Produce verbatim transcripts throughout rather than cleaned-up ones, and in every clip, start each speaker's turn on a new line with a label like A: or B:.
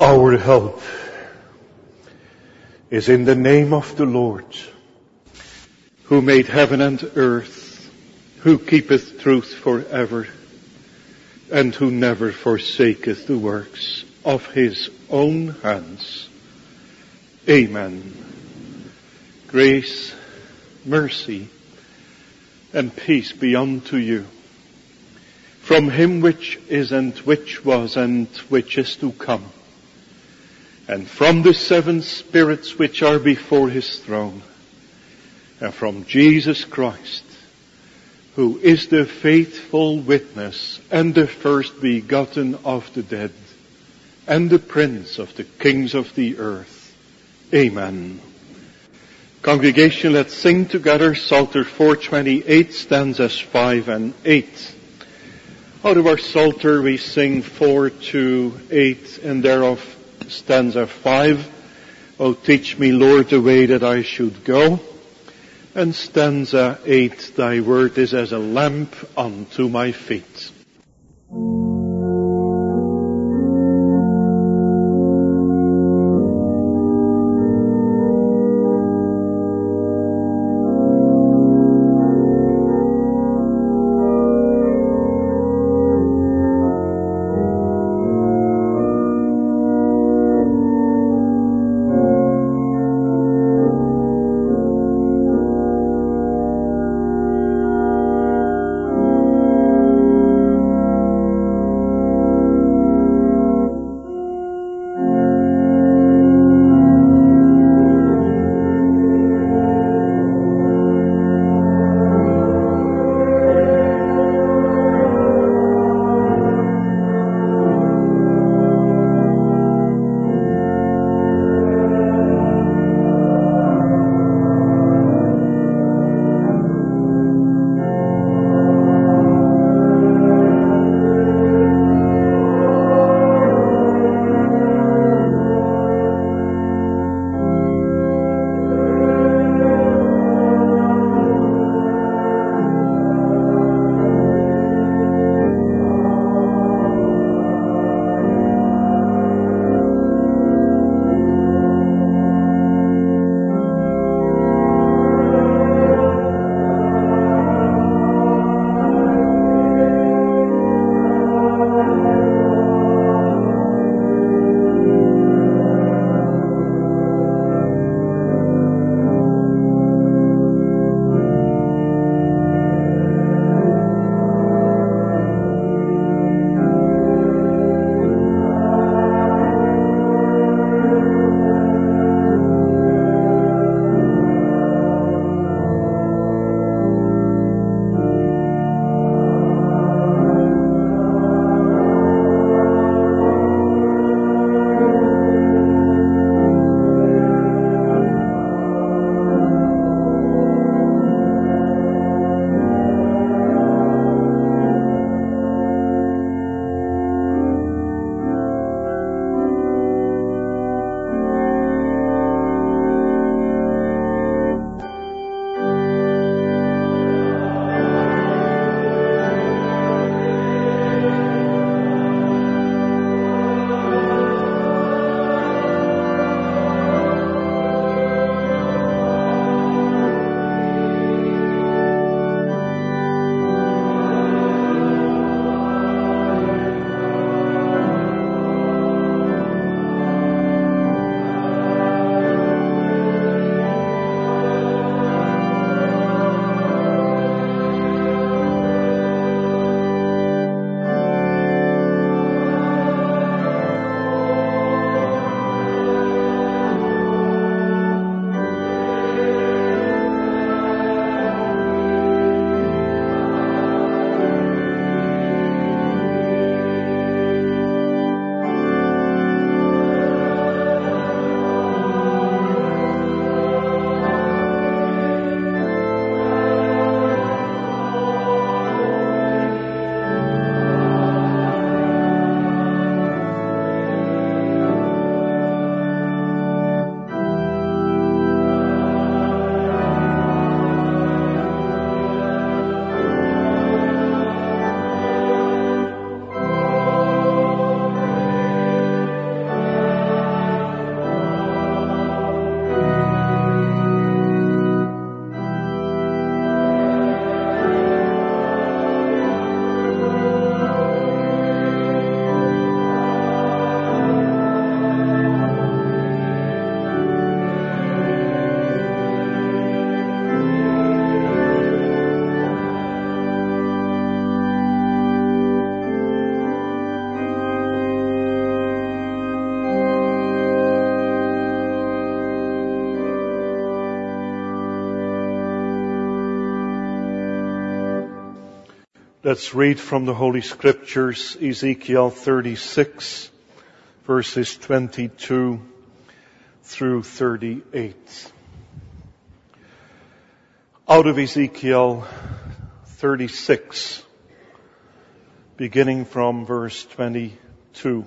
A: Our help is in the name of the Lord, who made heaven and earth, who keepeth truth forever, and who never forsaketh the works of his own hands. Amen. Grace, mercy, and peace be unto you, from him which is, and which was, and which is to come, and from the seven spirits which are before his throne, and from Jesus Christ, who is the faithful witness and the first begotten of the dead, and the prince of the kings of the earth. Amen. Congregation, let's sing together Psalter four twenty-eight, stanzas five and eight. Out of our Psalter we sing four to eight, and thereof stanza five, O teach me, Lord, the way that I should go. And stanza eight, thy word is as a lamp unto my feet. Let's read from the Holy Scriptures, Ezekiel thirty-six, verses twenty-two through thirty-eight. Out of Ezekiel thirty-six, beginning from verse twenty-two.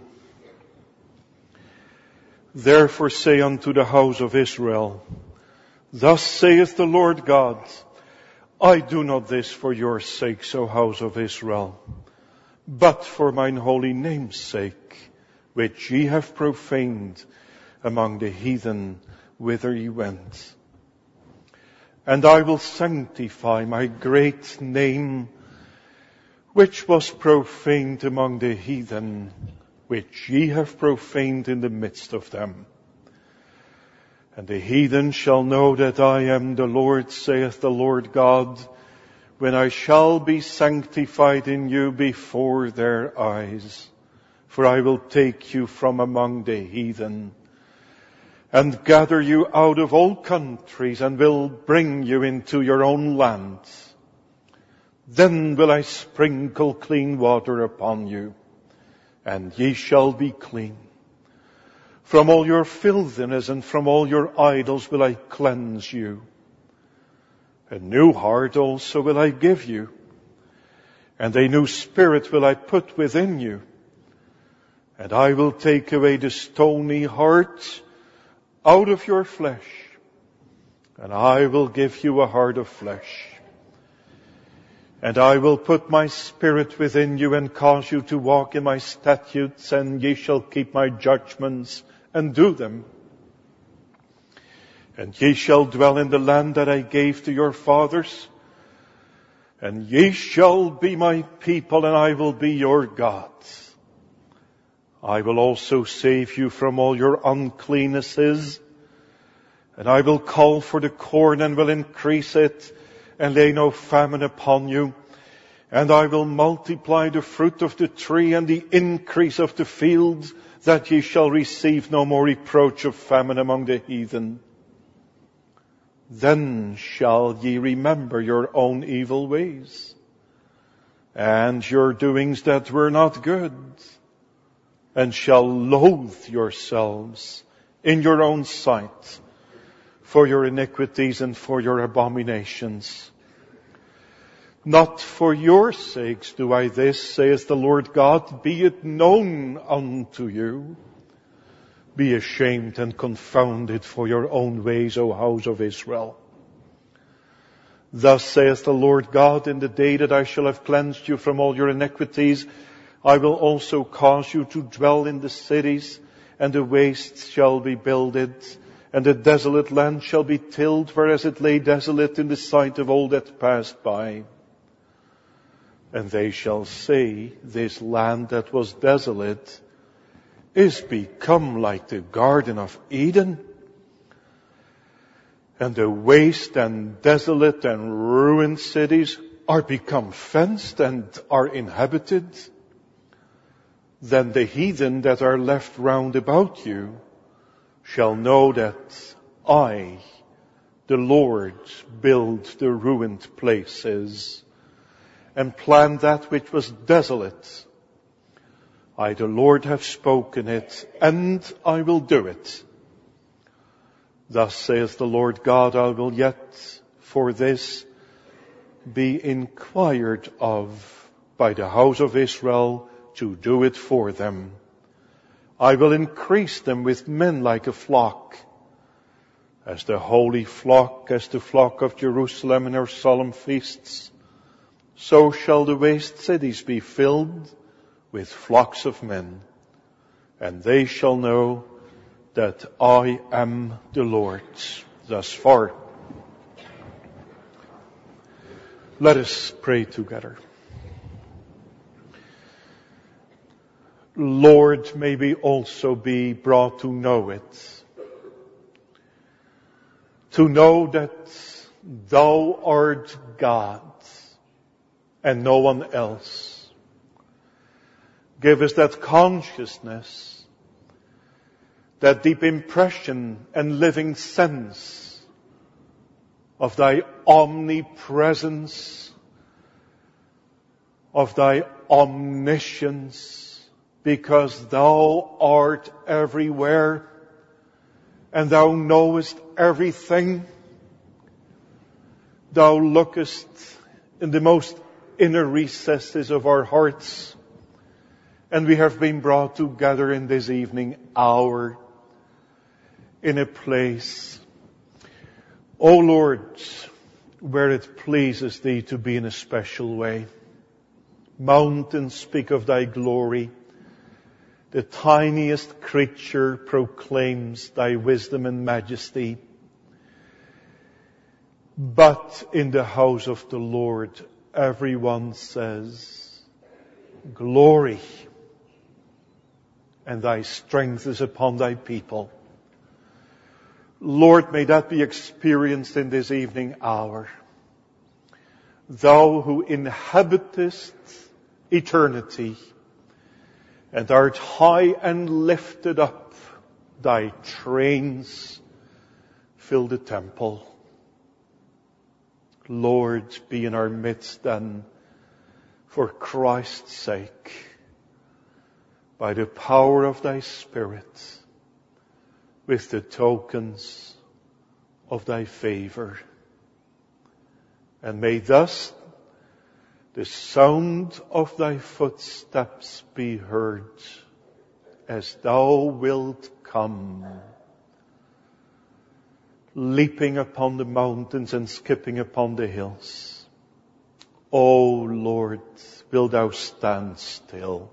A: Therefore say unto the house of Israel, Thus saith the Lord God, I do not this for your sakes, O house of Israel, but for mine holy name's sake, which ye have profaned among the heathen whither ye went. And I will sanctify my great name, which was profaned among the heathen, which ye have profaned in the midst of them. And the heathen shall know that I am the Lord, saith the Lord God, when I shall be sanctified in you before their eyes. For I will take you from among the heathen, and gather you out of all countries, and will bring you into your own land. Then will I sprinkle clean water upon you, and ye shall be clean. From all your filthiness and from all your idols will I cleanse you. A new heart also will I give you, and a new spirit will I put within you. And I will take away the stony heart out of your flesh, and I will give you a heart of flesh. And I will put my spirit within you and cause you to walk in my statutes, and ye shall keep my judgments and do them. And ye shall dwell in the land that I gave to your fathers, and ye shall be my people, and I will be your God. I will also save you from all your uncleannesses, and I will call for the corn and will increase it, and lay no famine upon you. And I will multiply the fruit of the tree and the increase of the fields, that ye shall receive no more reproach of famine among the heathen. Then shall ye remember your own evil ways, and your doings that were not good, and shall loathe yourselves in your own sight for your iniquities and for your abominations. Not for your sakes do I this, saith the Lord God, be it known unto you. Be ashamed and confounded for your own ways, O house of Israel. Thus saith the Lord God, in the day that I shall have cleansed you from all your iniquities, I will also cause you to dwell in the cities, and the wastes shall be builded, and the desolate land shall be tilled, whereas it lay desolate in the sight of all that passed by. And they shall say, this land that was desolate is become like the Garden of Eden, and the waste and desolate and ruined cities are become fenced and are inhabited. Then the heathen that are left round about you shall know that I, the Lord, build the ruined places, and plan that which was desolate. I, the Lord, have spoken it, and I will do it. Thus saith the Lord God, I will yet for this be inquired of by the house of Israel to do it for them. I will increase them with men like a flock, as the holy flock, as the flock of Jerusalem in her solemn feasts. So shall the waste cities be filled with flocks of men, and they shall know that I am the Lord. Thus far. Let us pray together. Lord, may we also be brought to know it. To know that Thou art God, and no one else. Give us that consciousness, that deep impression and living sense of Thy omnipresence, of thy omniscience, because thou art everywhere and thou knowest everything. Thou lookest in the most inner recesses of our hearts, and we have been brought together in this evening hour in a place, O Lord, where it pleases Thee to be in a special way. Mountains speak of Thy glory. The tiniest creature proclaims Thy wisdom and majesty. But in the house of the Lord, everyone says, glory, and Thy strength is upon Thy people. Lord, may that be experienced in this evening hour. Thou who inhabitest eternity and art high and lifted up, Thy trains fill the temple. Lord, be in our midst then, for Christ's sake, by the power of Thy Spirit, with the tokens of Thy favor. And may thus the sound of Thy footsteps be heard as Thou wilt come, leaping upon the mountains and skipping upon the hills. O Lord, wilt Thou stand still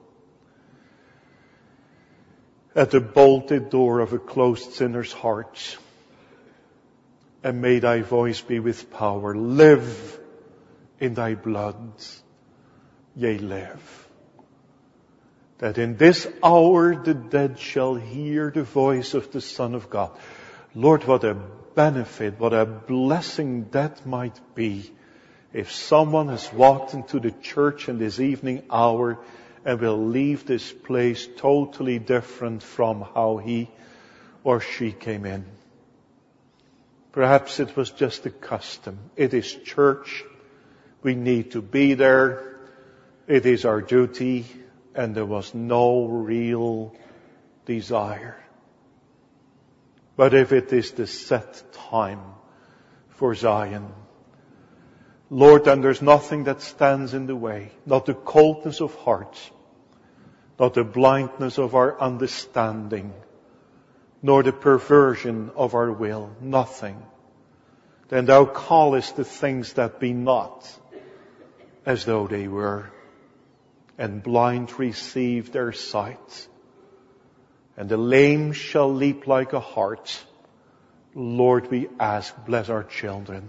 A: at the bolted door of a closed sinner's heart, and may Thy voice be with power. Live in Thy blood, yea, live, that in this hour the dead shall hear the voice of the Son of God. Lord, what a benefit, what a blessing that might be if someone has walked into the church in this evening hour and will leave this place totally different from how he or she came in. Perhaps it was just a custom. It is church. We need to be there. It is our duty, and there was no real desire. But if it is the set time for Zion, Lord, then there's nothing that stands in the way. Not the coldness of heart, not the blindness of our understanding, nor the perversion of our will. Nothing. Then Thou callest the things that be not as though they were, and blind receive their sight, and the lame shall leap like a hart. Lord, we ask, bless our children.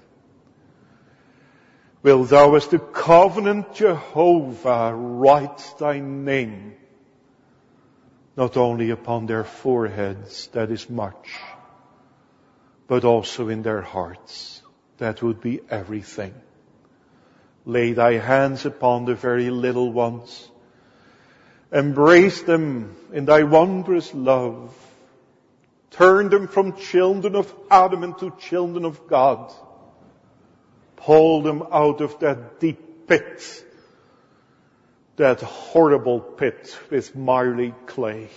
A: Will Thou as the covenant Jehovah write Thy name, not only upon their foreheads, that is much, but also in their hearts. That would be everything. Lay Thy hands upon the very little ones. Embrace them in Thy wondrous love. Turn them from children of Adam into children of God. Pull them out of that deep pit, that horrible pit with miry clay,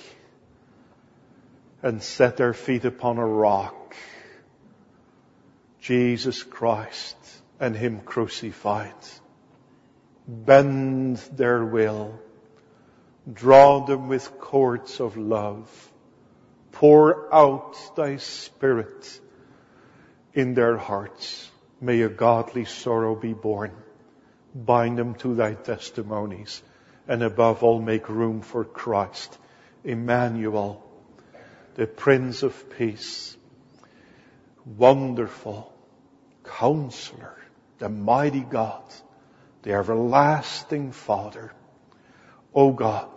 A: and set their feet upon a rock, Jesus Christ and Him crucified. Bend their will, draw them with cords of love, pour out Thy Spirit in their hearts. May a godly sorrow be born. Bind them to Thy testimonies, and above all make room for Christ, Emmanuel, the Prince of Peace, Wonderful Counselor, the Mighty God, the Everlasting Father. O God,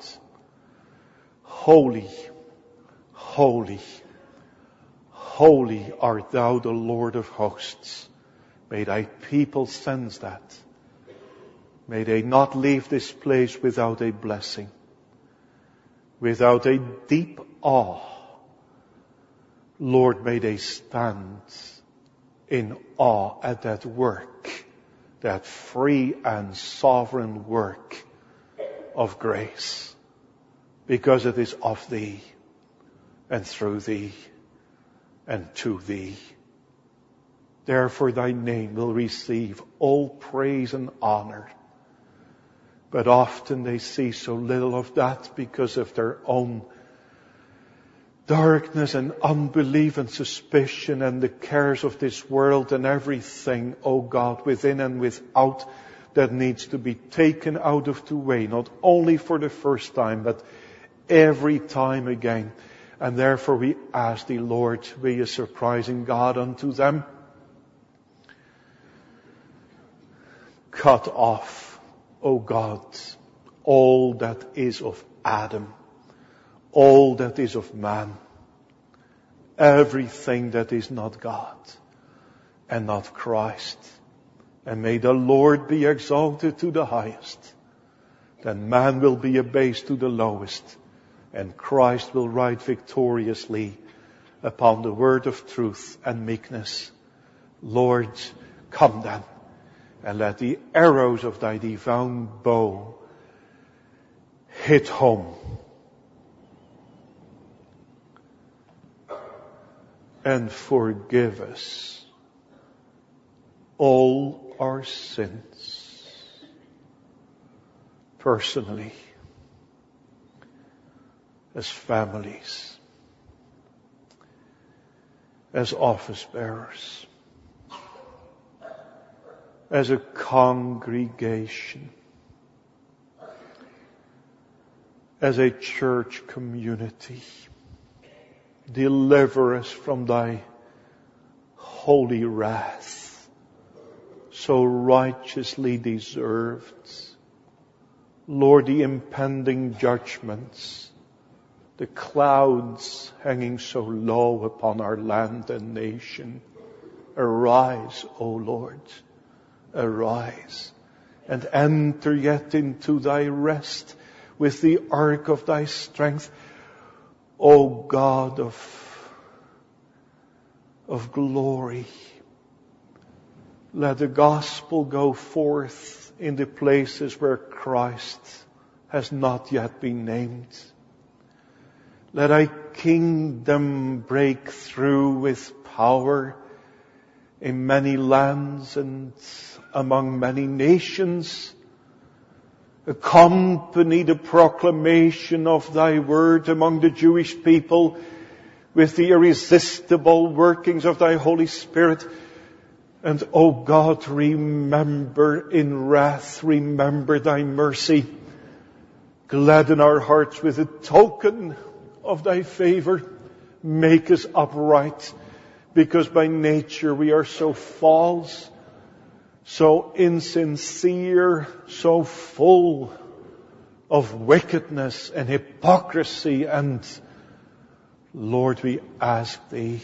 A: holy, holy, holy art Thou, the Lord of hosts. May Thy people sense that. May they not leave this place without a blessing, without a deep awe. Lord, may they stand in awe at that work, that free and sovereign work of grace, because it is of thee, and through thee, and to thee. Therefore thy name will receive all praise and honor. But often they see so little of that because of their own darkness and unbelief and suspicion and the cares of this world and everything, oh God, within and without, that needs to be taken out of the way, not only for the first time, but every time again. And therefore we ask thee, Lord, be a surprising God unto them. Cut off, O God, all that is of Adam, all that is of man, everything that is not God and not Christ. And may the Lord be exalted to the highest. Then man will be abased to the lowest, and Christ will ride victoriously upon the word of truth and meekness. Lord, come then, and let the arrows of thy divine bow hit home. And forgive us all our sins, personally, as families, as office bearers, as a congregation, as a church community. Deliver us from thy holy wrath, so righteously deserved. Lord, the impending judgments, the clouds hanging so low upon our land and nation. Arise, O Lord, arise, and enter yet into thy rest with the ark of thy strength. O God of, of glory, let the gospel go forth in the places where Christ has not yet been named. Let thy kingdom break through with power in many lands and among many nations. Accompany the proclamation of thy word among the Jewish people with the irresistible workings of thy Holy Spirit. And, O God, remember in wrath, remember thy mercy. Gladden our hearts with a token of thy favor. Make us upright, because by nature we are so false, so insincere, so full of wickedness and hypocrisy. And Lord, we ask thee,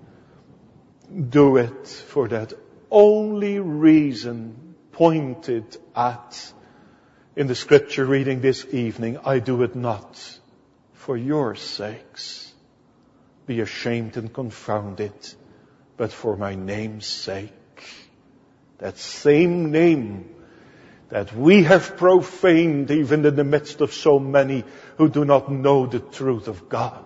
A: do it for that only reason pointed at in the scripture reading this evening. I do it not for your sakes, be ashamed and confounded, but for my name's sake. That same name that we have profaned even in the midst of so many who do not know the truth of God.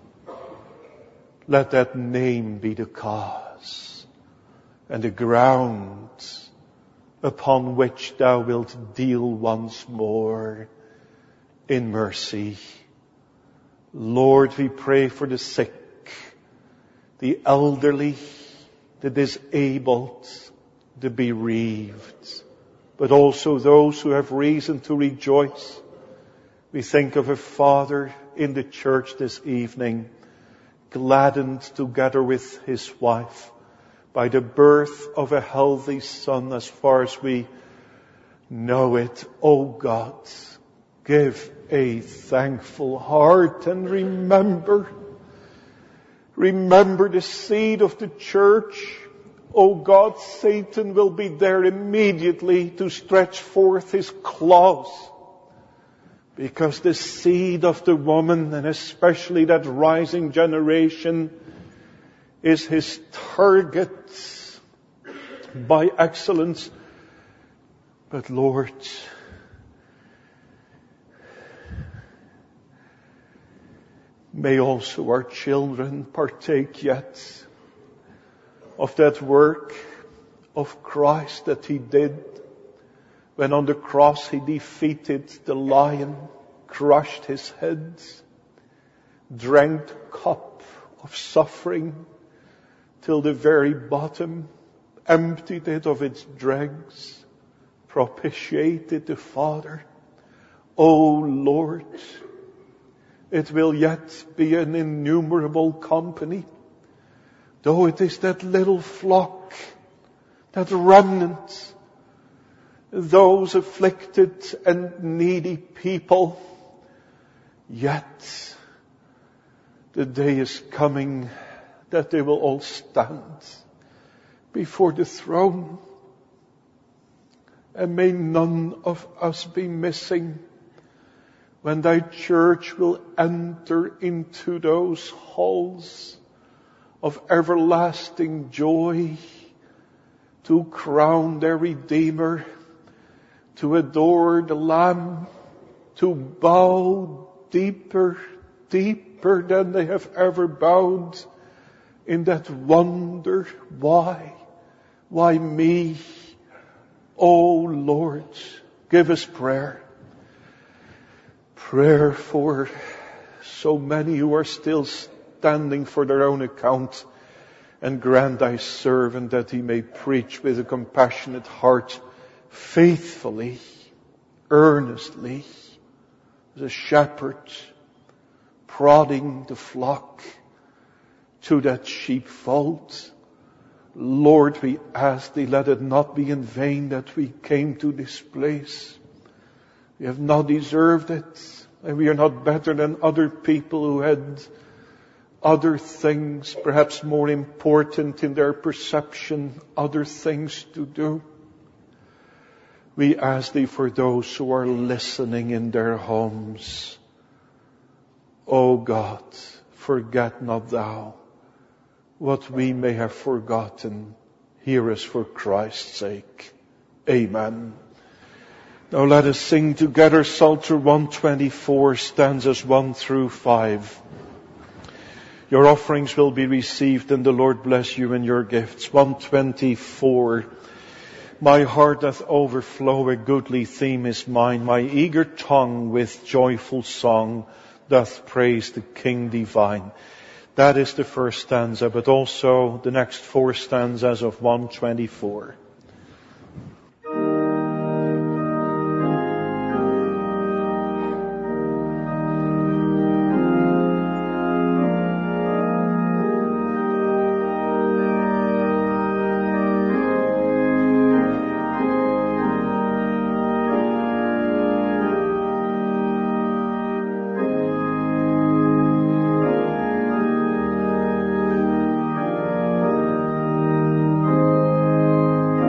A: Let that name be the cause and the ground upon which thou wilt deal once more in mercy. Lord, we pray for the sick, the elderly, the disabled, the bereaved, but also those who have reason to rejoice. We think of a father in the church this evening, gladdened together with his wife by the birth of a healthy son, as far as we know it. O God, give a thankful heart, and remember, remember the seed of the church. O God, Satan will be there immediately to stretch forth his claws, because the seed of the woman, and especially that rising generation, is his target by excellence. But Lord, May also our children partake yet of that work of Christ that He did when on the cross He defeated the lion, crushed his head, drank the cup of suffering till the very bottom, emptied it of its dregs, propitiated the Father. O Lord, it will yet be an innumerable company, though it is that little flock, that remnant, those afflicted and needy people, yet the day is coming that they will all stand before the throne. And may none of us be missing when Thy church will enter into those halls of everlasting joy to crown their Redeemer, to adore the Lamb, to bow deeper, deeper than they have ever bowed in that wonder. Why? Why me? O Lord, give us prayer. Prayer for so many who are still standing for their own account, and grant Thy servant that he may preach with a compassionate heart, faithfully, earnestly, as a shepherd prodding the flock to that sheepfold. Lord, we ask Thee, let it not be in vain that we came to this place. We have not deserved it, and we are not better than other people who had other things, perhaps more important in their perception, other things to do. We ask Thee for those who are listening in their homes. O God, forget not Thou what we may have forgotten. Hear us for Christ's sake. Amen. Now let us sing together Psalter one twenty-four, stanzas one through five. Your offerings will be received, and the Lord bless you in your gifts. one twenty-four. My heart doth overflow, a goodly theme is mine. My eager tongue with joyful song doth praise the King divine. That is the first stanza, but also the next four stanzas of one twenty-four.
B: Thank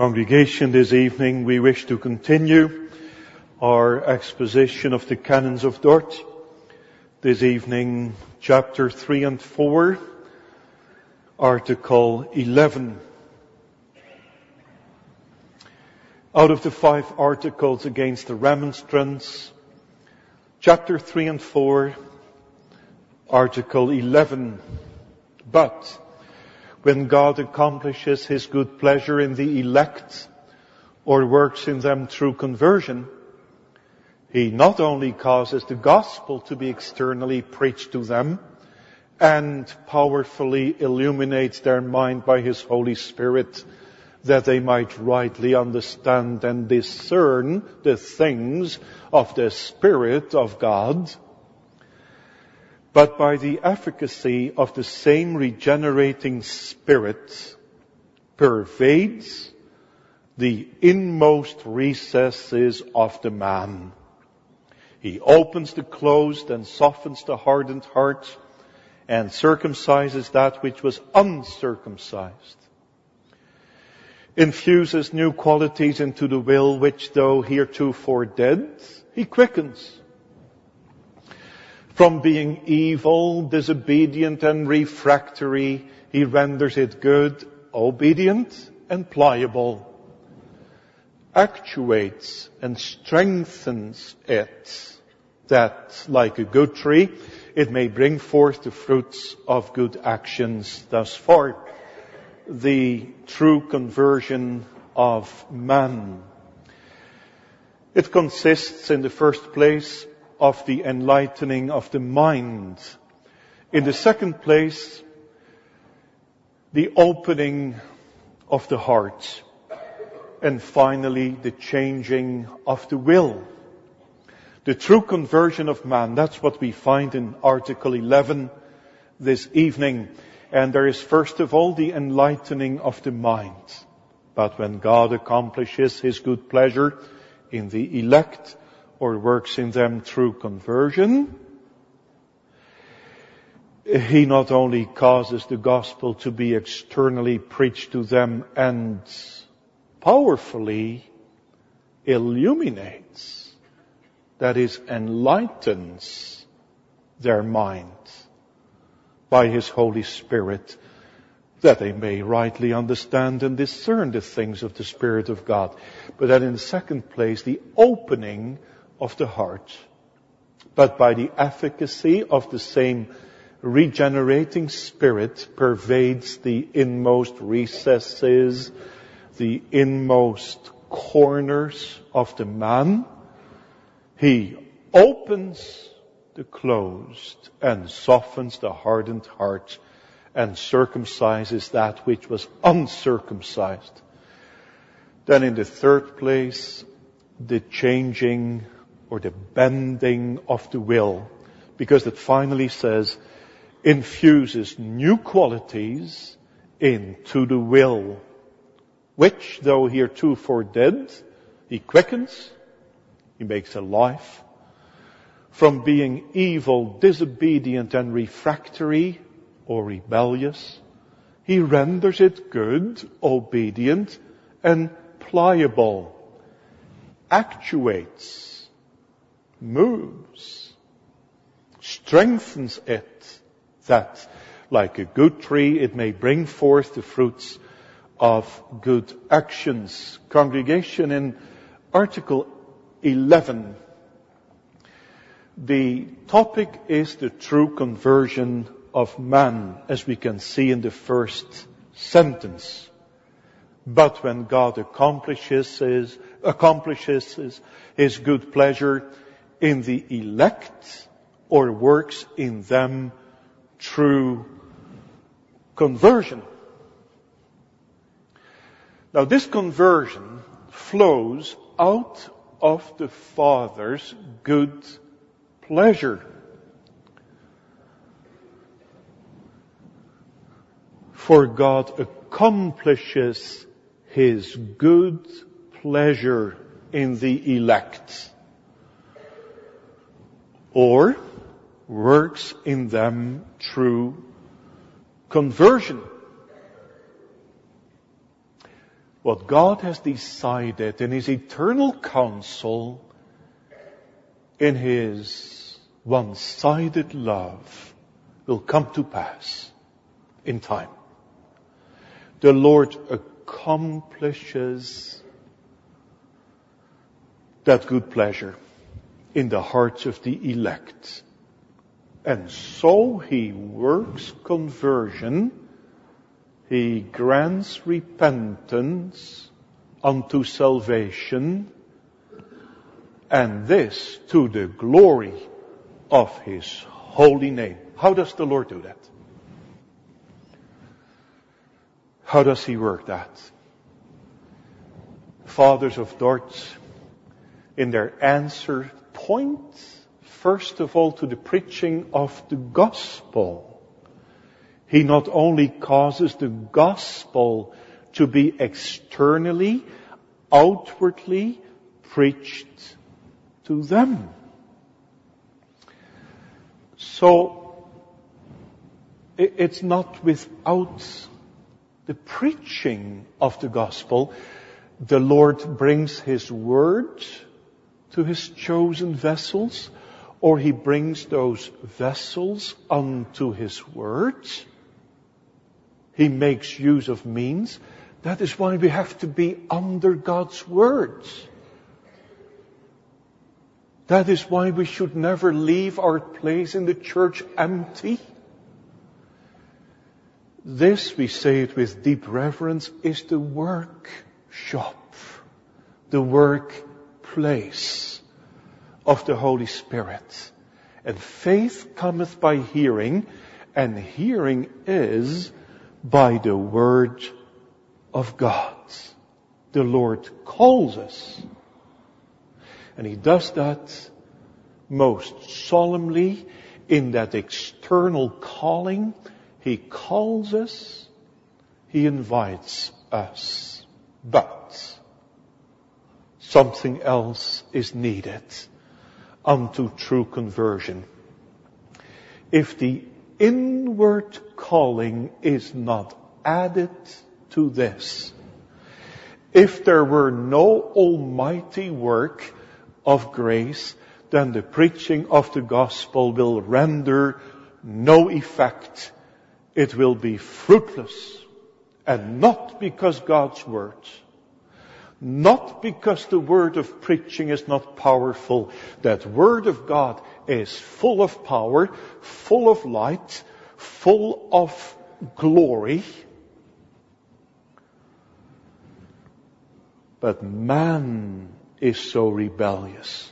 A: Congregation, this evening we wish to continue our exposition of the Canons of Dort. This evening, chapter three and four, article eleven. Out of the five articles against the remonstrance, chapter three and four, article eleven. But when God accomplishes His good pleasure in the elect, or works in them through conversion, He not only causes the gospel to be externally preached to them, and powerfully illuminates their mind by His Holy Spirit, that they might rightly understand and discern the things of the Spirit of God, but by the efficacy of the same regenerating Spirit pervades the inmost recesses of the man. He opens the closed and softens the hardened heart and circumcises that which was uncircumcised. Infuses new qualities into the will which, though heretofore dead, He quickens. From being evil, disobedient and refractory, He renders it good, obedient and pliable. Actuates and strengthens it, that, like a good tree, it may bring forth the fruits of good actions. Thus far, the true conversion of man. It consists, in the first place, of the enlightening of the mind. In the second place, the opening of the heart. And finally, the changing of the will. The true conversion of man, that's what we find in Article eleven this evening. And there is first of all the enlightening of the mind. But when God accomplishes His good pleasure in the elect, or works in them through conversion, He not only causes the gospel to be externally preached to them and powerfully illuminates, that is, enlightens their mind by His Holy Spirit, that they may rightly understand and discern the things of the Spirit of God. But then in the second place, the opening of the heart, but by the efficacy of the same regenerating Spirit pervades the inmost recesses, the inmost corners of the man. He opens the closed and softens the hardened heart and circumcises that which was uncircumcised. Then in the third place, the changing or the bending of the will, because it finally says, infuses new qualities into the will, which, though heretofore dead, He quickens, He makes alive. From being evil, disobedient and refractory or rebellious, He renders it good, obedient and pliable, actuates, moves, strengthens it, that, like a good tree, it may bring forth the fruits of good actions. Congregation, in Article eleven, the topic is the true conversion of man, as we can see in the first sentence. But when God accomplishes His, accomplishes His, His good pleasure in the elect, or works in them through conversion. Now this conversion flows out of the Father's good pleasure. For God accomplishes His good pleasure in the elect, or works in them through conversion. what God has decided in His eternal counsel, in His one-sided love, will come to pass in time. The Lord accomplishes that good pleasure in the hearts of the elect. And so He works conversion. He grants repentance unto salvation, and this to the glory of His holy name. How does the Lord do that? How does He work that? Fathers of Dort, in their answer, point first of all to the preaching of the gospel. He not only causes the gospel to be externally, outwardly preached to them. So, it's not without the preaching of the gospel. The Lord brings His word to His chosen vessels, or He brings those vessels unto His word. He makes use of means. That is why we have to be under God's word. That is why we should never leave our place in the church empty. This, we say it with deep reverence, is the workshop, the workplace of the Holy Spirit. And faith cometh by hearing, and hearing is by the word of God. The Lord calls us. And He does that most solemnly in that external calling. He calls us, He invites us. But something else is needed unto true conversion. If the inward calling is not added to this, if there were no almighty work of grace, then the preaching of the gospel will render no effect. It will be fruitless. And not because God's word, not because the word of preaching is not powerful. That word of God is full of power, full of light, full of glory. But man is so rebellious.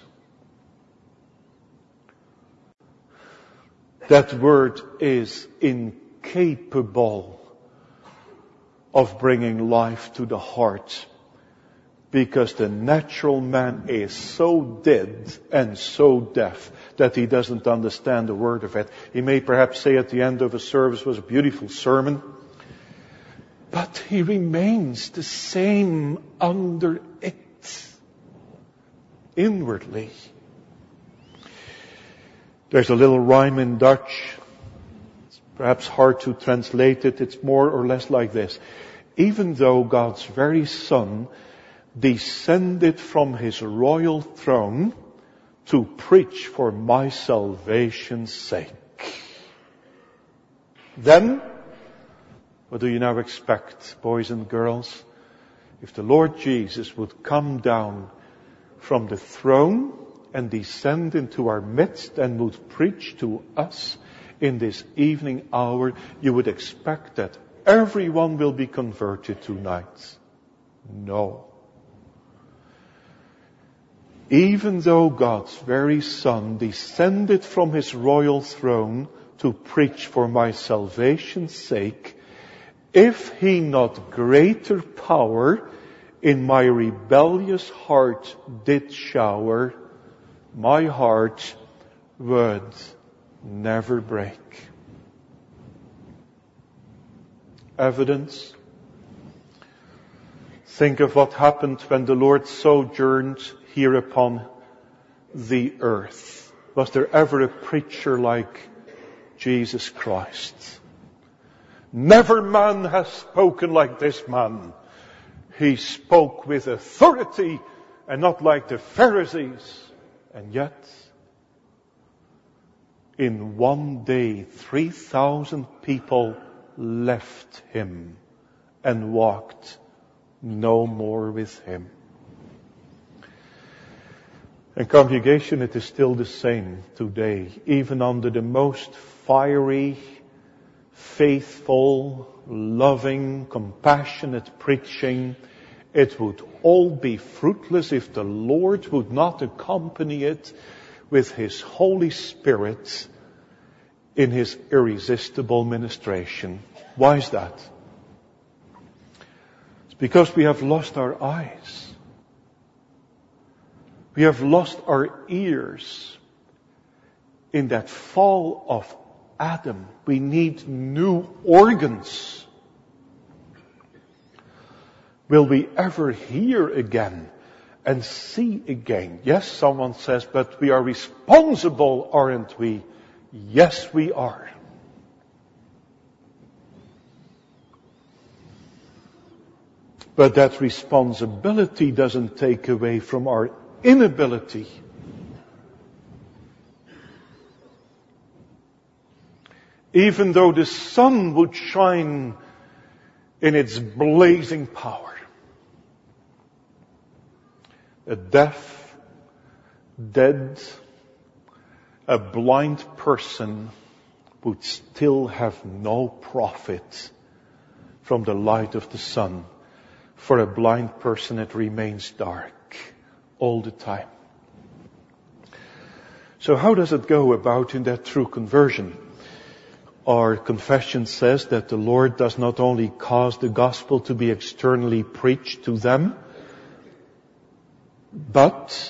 A: That word is incapable of bringing life to the heart, because the natural man is so dead and so deaf that he doesn't understand a word of it. He may perhaps say at the end of a service, it was a beautiful sermon, but he remains the same under it, inwardly. There's a little rhyme in Dutch. It's perhaps hard to translate it. It's more or less like this. Even though God's very Son descended from His royal throne to preach for my salvation's sake, then, what do you now expect, boys and girls? If the Lord Jesus would come down from the throne and descend into our midst and would preach to us in this evening hour, you would expect that everyone will be converted tonight. No. Even though God's very Son descended from His royal throne to preach for my salvation's sake, if He not greater power in my rebellious heart did shower, my heart would never break. Evidence. Think of what happened when the Lord sojourned here upon the earth. Was there ever a preacher like Jesus Christ? Never man has spoken like this man. He spoke with authority and not like the Pharisees. And yet, in one day, three thousand people left him and walked no more with him. And congregation, it is still the same today. Even under the most fiery, faithful, loving, compassionate preaching, it would all be fruitless if the Lord would not accompany it with His Holy Spirit in His irresistible ministration. Why is that? It's because we have lost our eyes. We have lost our ears. In that fall of Adam, we need new organs. Will we ever hear again and see again? Yes, someone says, but we are responsible, aren't we? Yes, we are. But that responsibility doesn't take away from our inability. Even though the sun would shine in its blazing power, a deaf, dead, a blind person would still have no profit from the light of the sun. For a blind person, it remains dark all the time. So how does it go about in that true conversion? Our confession says that the Lord does not only cause the gospel to be externally preached to them, but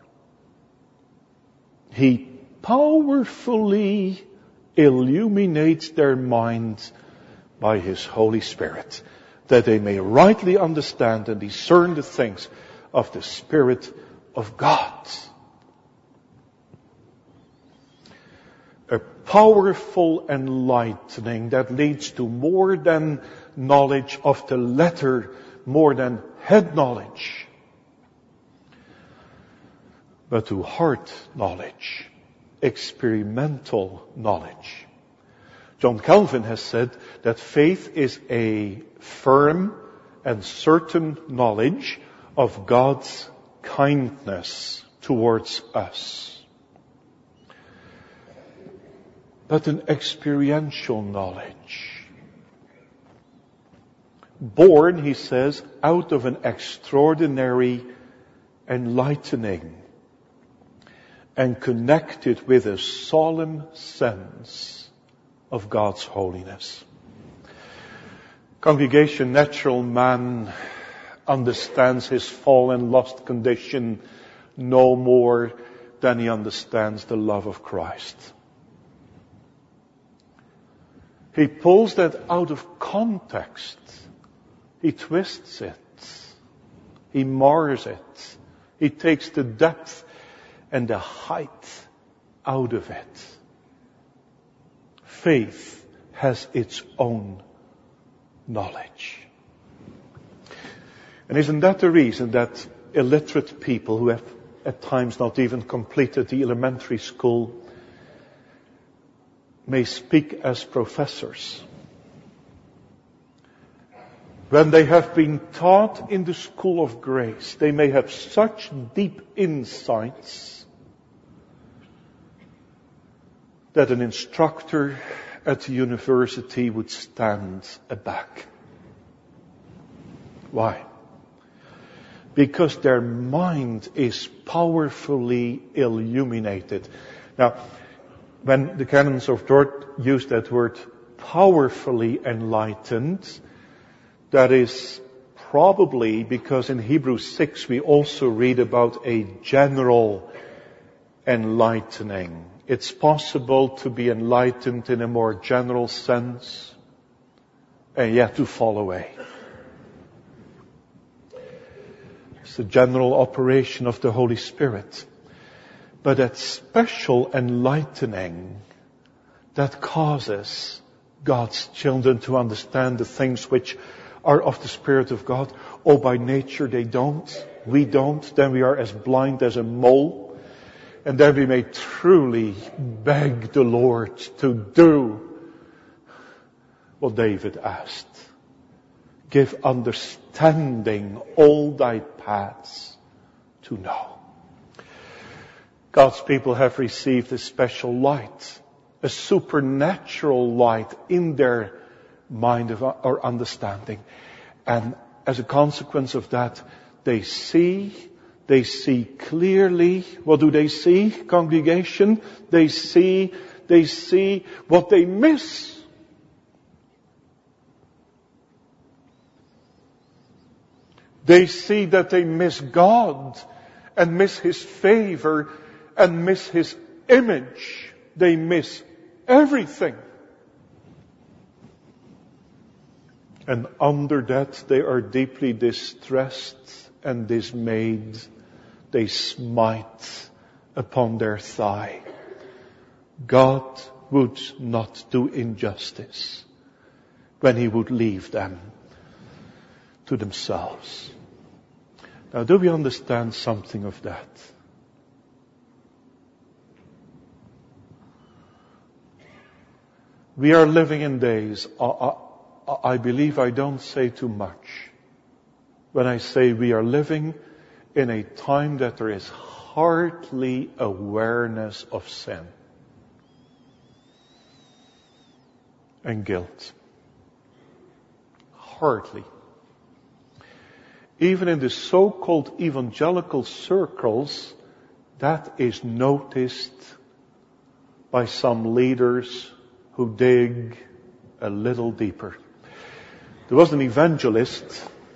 A: He powerfully illuminates their minds by His Holy Spirit, that they may rightly understand and discern the things of the Spirit of God. A powerful enlightening that leads to more than knowledge of the letter, more than head knowledge, but to heart knowledge, experimental knowledge. John Calvin has said that faith is a firm and certain knowledge of God's kindness towards us. But an experiential knowledge. Born, he says, out of an extraordinary enlightening and connected with a solemn sense of God's holiness. Congregation, natural man understands his fallen, lost condition no more than he understands the love of Christ. He pulls that out of context. He twists it. He mars it. He takes the depth and the height out of it. Faith has its own knowledge. And isn't that the reason that illiterate people who have at times not even completed the elementary school may speak as professors? When they have been taught in the school of grace, they may have such deep insights that an instructor at the university would stand aback. Why? Because their mind is powerfully illuminated. Now, when the canons of Dort use that word powerfully enlightened, that is probably because in Hebrews six we also read about a general enlightening. It's possible to be enlightened in a more general sense and yet to fall away. It's the general operation of the Holy Spirit. But that special enlightening that causes God's children to understand the things which are of the Spirit of God. Oh, by nature they don't. We don't. Then we are as blind as a mole. And then we may truly beg the Lord to do what David asked. Give understanding all thy paths to know. God's people have received a special light, a supernatural light in their mind or understanding. And as a consequence of that, they see, they see clearly. What do they see, congregation? They see, they see what they miss. They see that they miss God and miss His favor and miss His image. They miss everything. And under that they are deeply distressed and dismayed. They smite upon their thigh. God would not do injustice when He would leave them to themselves. Now, do we understand something of that? We are living in days, I, I, I believe I don't say too much when I say we are living in a time that there is hardly awareness of sin and guilt. Hardly. Even in the so-called evangelical circles, that is noticed by some leaders who dig a little deeper. There was an evangelist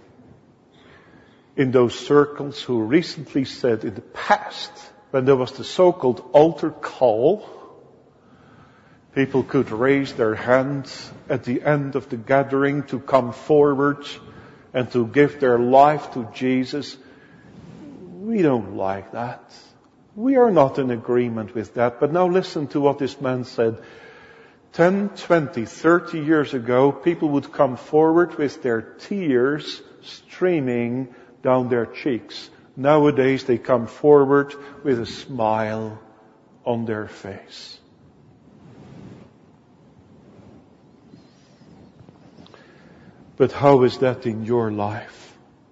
A: in those circles who recently said in the past, when there was the so-called altar call, people could raise their hands at the end of the gathering to come forward and to give their life to Jesus. We don't like that. We are not in agreement with that. But now listen to what this man said. ten, twenty, thirty years ago, people would come forward with their tears streaming down their cheeks. Nowadays they come forward with a smile on their face. But how is that in your life?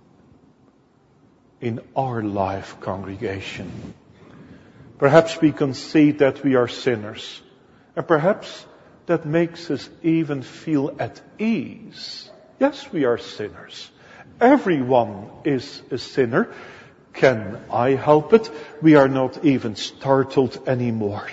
A: In our life, congregation? Perhaps we concede that we are sinners. And perhaps that makes us even feel at ease. Yes, we are sinners. Everyone is a sinner. Can I help it? We are not even startled anymore.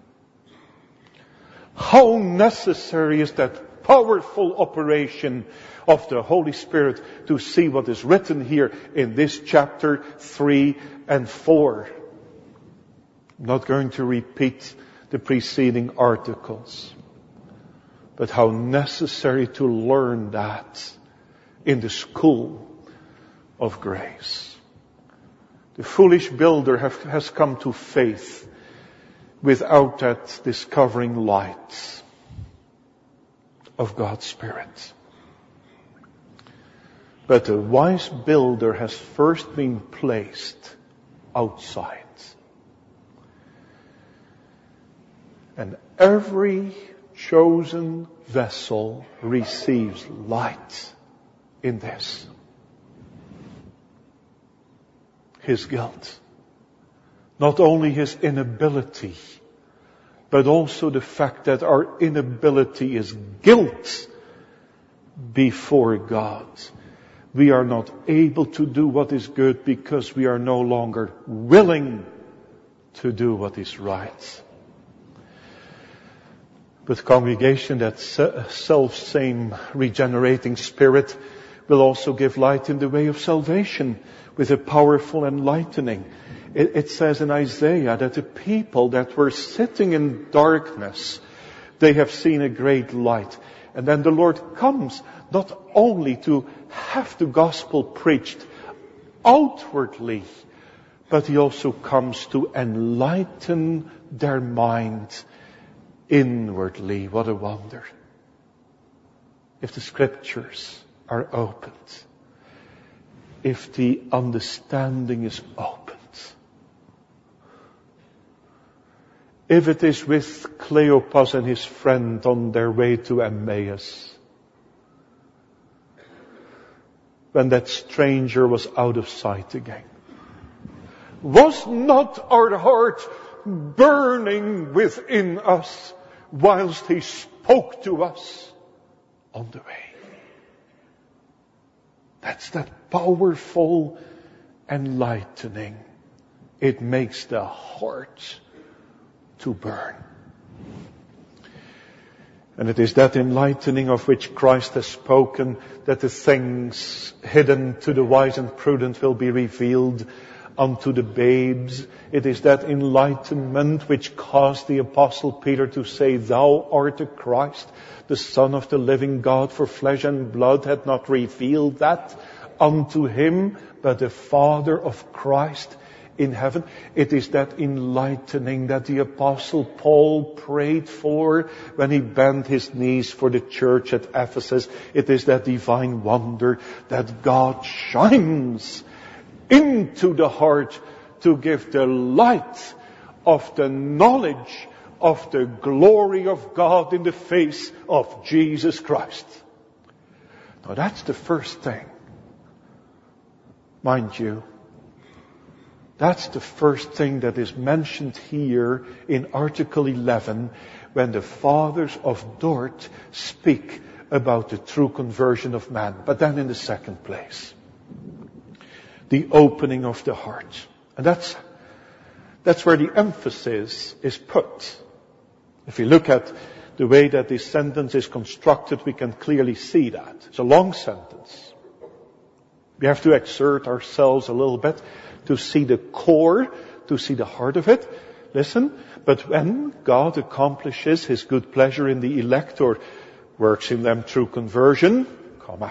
A: How necessary is that powerful operation of the Holy Spirit to see what is written here in this chapter three and four. I'm not going to repeat the preceding articles, but how necessary to learn that in the school of grace. The foolish builder have, has come to faith without that discovering light of God's Spirit. But the wise builder has first been placed outside. And every chosen vessel receives light in this. His guilt. Not only his inability, but also the fact that our inability is guilt before God. We are not able to do what is good because we are no longer willing to do what is right. But congregation, that self-same regenerating Spirit will also give light in the way of salvation with a powerful enlightening. It, it says in Isaiah that the people that were sitting in darkness, they have seen a great light. And then the Lord comes not only to have the gospel preached outwardly, but He also comes to enlighten their mind inwardly. What a wonder. If the Scriptures are opened, if the understanding is opened, if it is with Cleopas and his friend on their way to Emmaus, when that stranger was out of sight again, was not our heart burning within us whilst he spoke to us on the way? That's that powerful enlightening. It makes the heart to burn. And it is that enlightening of which Christ has spoken, that the things hidden to the wise and prudent will be revealed unto the babes. It is that enlightenment which caused the Apostle Peter to say, Thou art the Christ, the Son of the living God, for flesh and blood had not revealed that unto him, but the Father of Christ in heaven. It is that enlightening that the Apostle Paul prayed for when he bent his knees for the church at Ephesus. It is that divine wonder that God shines into the heart to give the light of the knowledge of the glory of God in the face of Jesus Christ. Now that's the first thing. Mind you, that's the first thing that is mentioned here in Article eleven when the fathers of Dort speak about the true conversion of man. But then in the second place, the opening of the heart. And that's, that's where the emphasis is put. If you look at the way that this sentence is constructed, we can clearly see that. It's a long sentence. We have to exert ourselves a little bit to see the core, to see the heart of it. Listen, but when God accomplishes His good pleasure in the elect, or works in them through conversion, comma,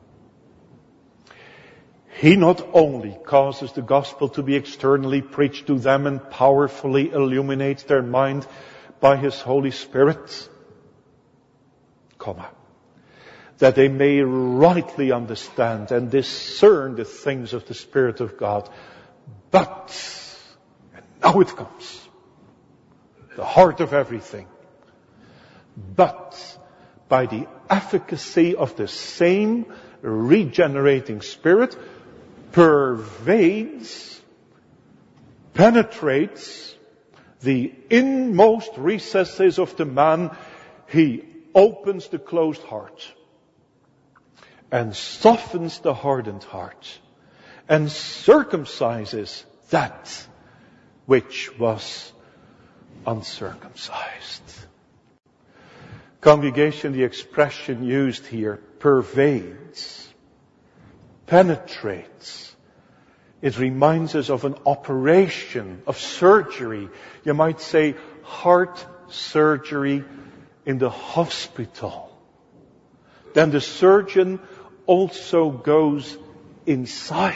A: He not only causes the gospel to be externally preached to them and powerfully illuminates their mind by His Holy Spirit, comma, that they may rightly understand and discern the things of the Spirit of God. But, and now it comes, the heart of everything, but by the efficacy of the same regenerating Spirit, pervades, penetrates the inmost recesses of the man. He opens the closed heart and softens the hardened heart and circumcises that which was uncircumcised. Congregation, the expression used here, pervades, penetrates. It reminds us of an operation, of surgery. You might say heart surgery in the hospital. Then the surgeon also goes inside.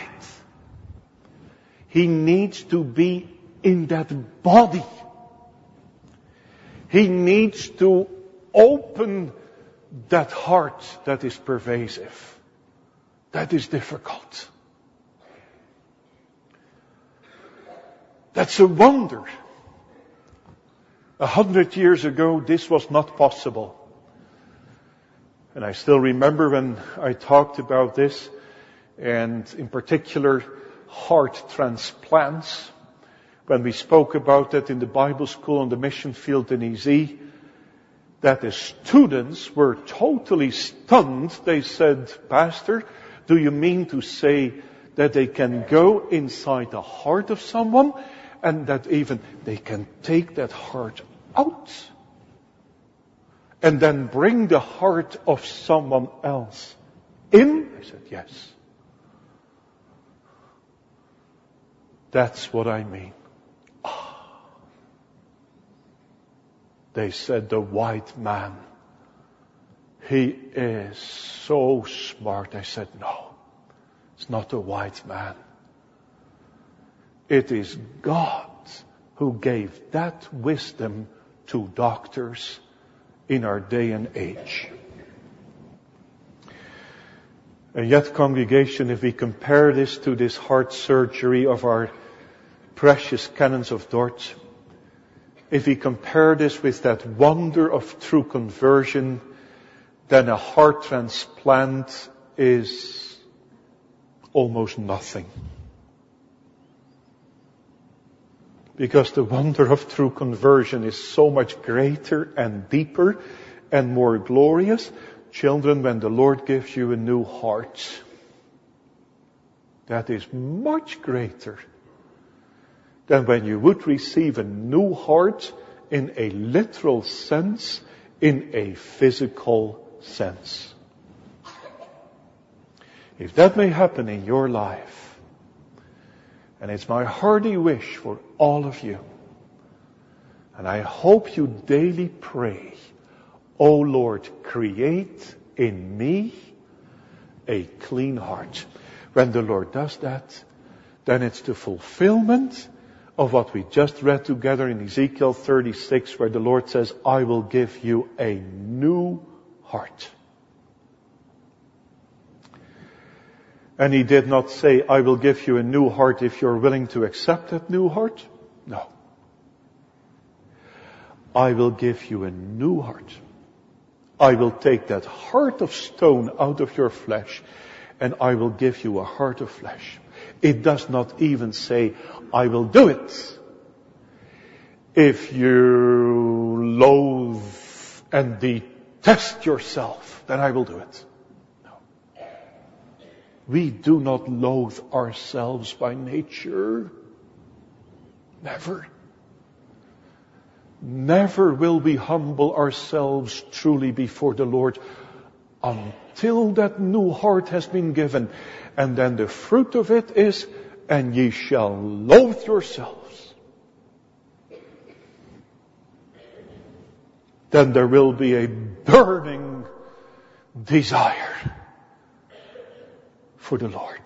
A: He needs to be in that body. He needs to open that heart that is pervasive. That is difficult. That's a wonder. A hundred years ago, this was not possible. And I still remember when I talked about this, and in particular, heart transplants. When we spoke about that in the Bible school on the mission field in E Z, that the students were totally stunned. They said, Pastor, do you mean to say that they can go inside the heart of someone and that even they can take that heart out and then bring the heart of someone else in? I said, yes. That's what I mean. Oh. They said, the white man, he is so smart. I said, no, it's not a white man. It is God who gave that wisdom to doctors in our day and age. And yet, congregation, if we compare this to this heart surgery of our precious Canons of Dort, if we compare this with that wonder of true conversion, then a heart transplant is almost nothing. Because the wonder of true conversion is so much greater and deeper and more glorious. Children, when the Lord gives you a new heart, that is much greater than when you would receive a new heart in a literal sense, in a physical sense. If that may happen in your life, and it's my hearty wish for all of you, and I hope you daily pray, O Lord, create in me a clean heart. When the Lord does that, then it's the fulfillment of what we just read together in Ezekiel thirty-six, where the Lord says, I will give you a new heart. And He did not say, I will give you a new heart if you're willing to accept that new heart. No. I will give you a new heart. I will take that heart of stone out of your flesh, and I will give you a heart of flesh. It does not even say, I will do it if you loathe and detest yourself, then I will do it. No. We do not loathe ourselves by nature. Never. Never will we humble ourselves truly before the Lord until that new heart has been given. And then the fruit of it is, and ye shall loathe yourselves. Then there will be a burning desire for the Lord.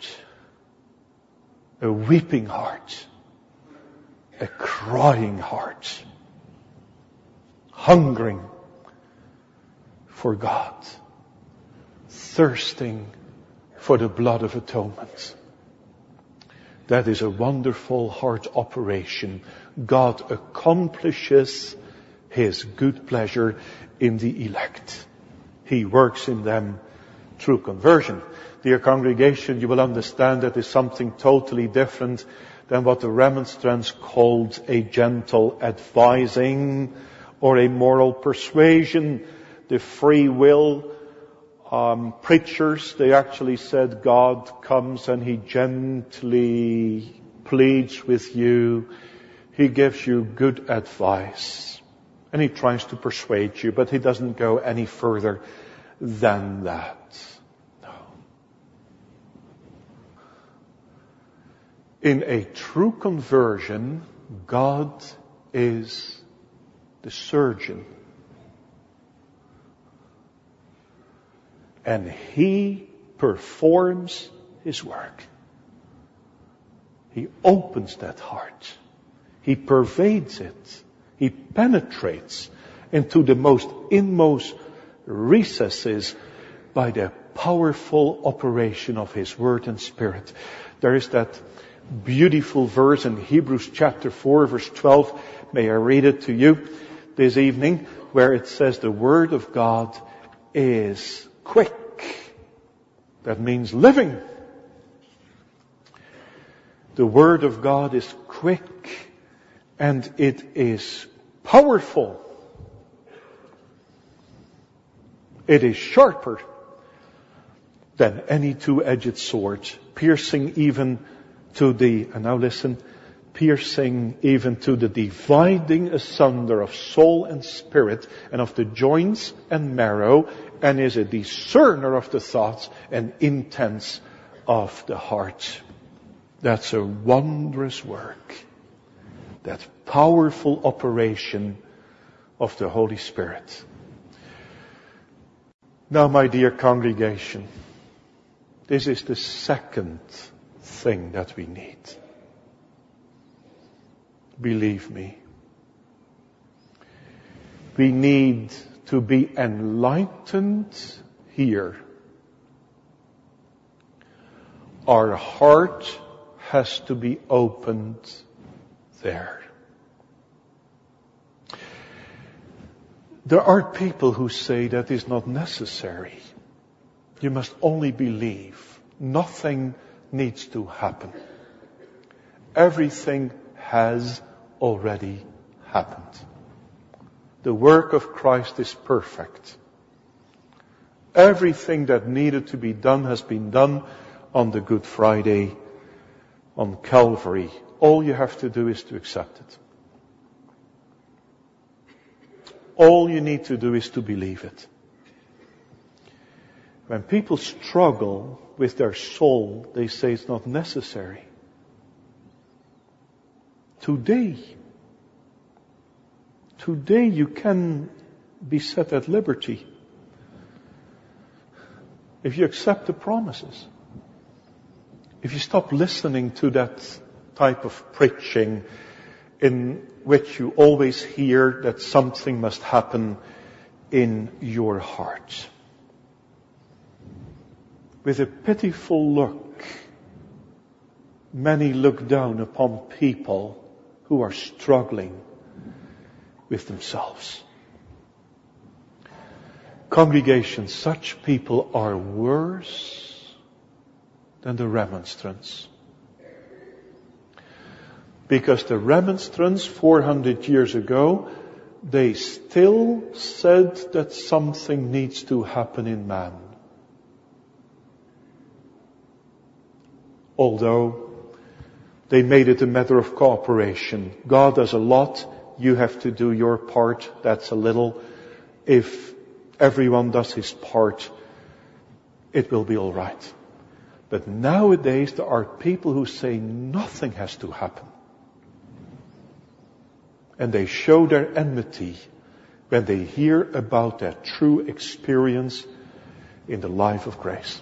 A: A weeping heart. A crying heart. Hungering for God. Thirsting for the blood of atonement. That is a wonderful heart operation. God accomplishes His good pleasure in the elect. He works in them through conversion. Dear congregation, you will understand that is something totally different than what the Remonstrants called a gentle advising or a moral persuasion. The free will Um, preachers, they actually said God comes and He gently pleads with you. He gives you good advice. And He tries to persuade you, but He doesn't go any further than that. No. In a true conversion, God is the surgeon. And He performs His work. He opens that heart. He pervades it. He penetrates into the most inmost recesses by the powerful operation of His Word and Spirit. There is that beautiful verse in Hebrews chapter four, verse twelve. May I read it to you this evening, where it says the Word of God is quick. That means living. The Word of God is quick and it is powerful. It is sharper than any two-edged sword, piercing even to the, and now listen, piercing even to the dividing asunder of soul and spirit and of the joints and marrow, and is a discerner of the thoughts and intents of the heart. That's a wondrous work. That powerful operation of the Holy Spirit. Now, my dear congregation, this is the second thing that we need. Believe me. We need to be enlightened here Our heart has to be opened there. There are people who say that is not necessary. You must only believe. Nothing needs to happen. Everything has already happened. The work of Christ is perfect. Everything that needed to be done has been done on the Good Friday, on Calvary. All you have to do is to accept it. All you need to do is to believe it. When people struggle with their soul, they say it's not necessary. Today, today you can be set at liberty if you accept the promises. If you stop listening to that type of preaching in which you always hear that something must happen in your heart. With a pitiful look, many look down upon people who are struggling with themselves. Congregation, such people are worse than the remonstrants. Because the remonstrants four hundred years ago, they still said that something needs to happen in man. Although they made it a matter of cooperation. God does a lot, you have to do your part, that's a little. If everyone does his part, it will be all right. But nowadays there are people who say nothing has to happen. And they show their enmity when they hear about their true experience in the life of grace.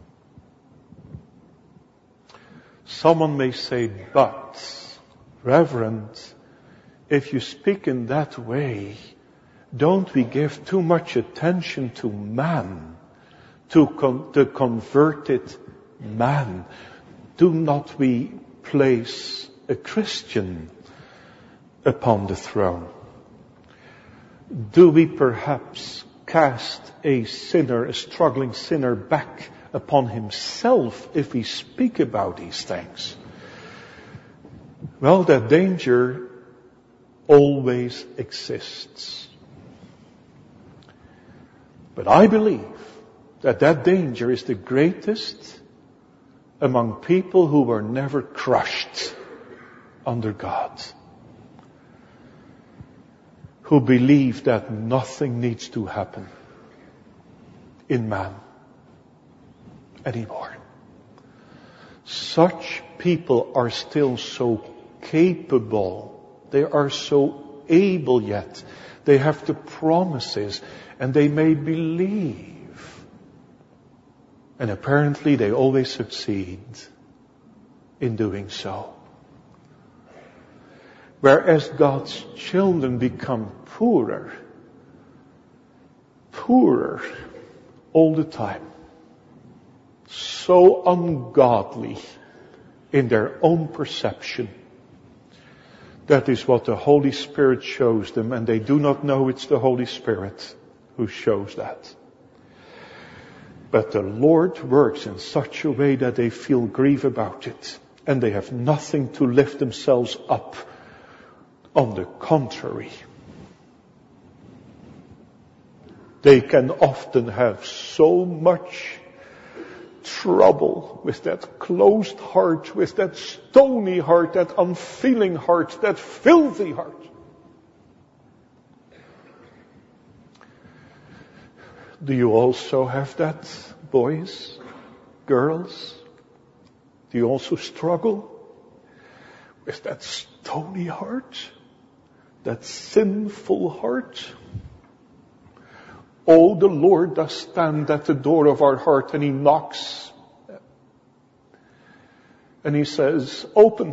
A: Someone may say, but, Reverend, if you speak in that way, don't we give too much attention to man, to con- the converted man? Do not we place a Christian upon the throne? Do we perhaps cast a sinner, a struggling sinner, back upon himself if we speak about these things? Well, that danger always exists. But I believe that that danger is the greatest among people who were never crushed under God. Who believe that nothing needs to happen in man anymore. Such people are still so capable. They are so able yet. They have the promises and they may believe. And apparently they always succeed in doing so. Whereas God's children become poorer, poorer all the time. So ungodly in their own perception. That is what the Holy Spirit shows them, and they do not know it's the Holy Spirit who shows that. But the Lord works in such a way that they feel grief about it, and they have nothing to lift themselves up. On the contrary, they can often have so much trouble with that closed heart, with that stony heart, that unfeeling heart, that filthy heart. Do you also have that, boys, girls? Do you also struggle with that stony heart? That sinful heart? Oh, the Lord does stand at the door of our heart and He knocks. And He says, open.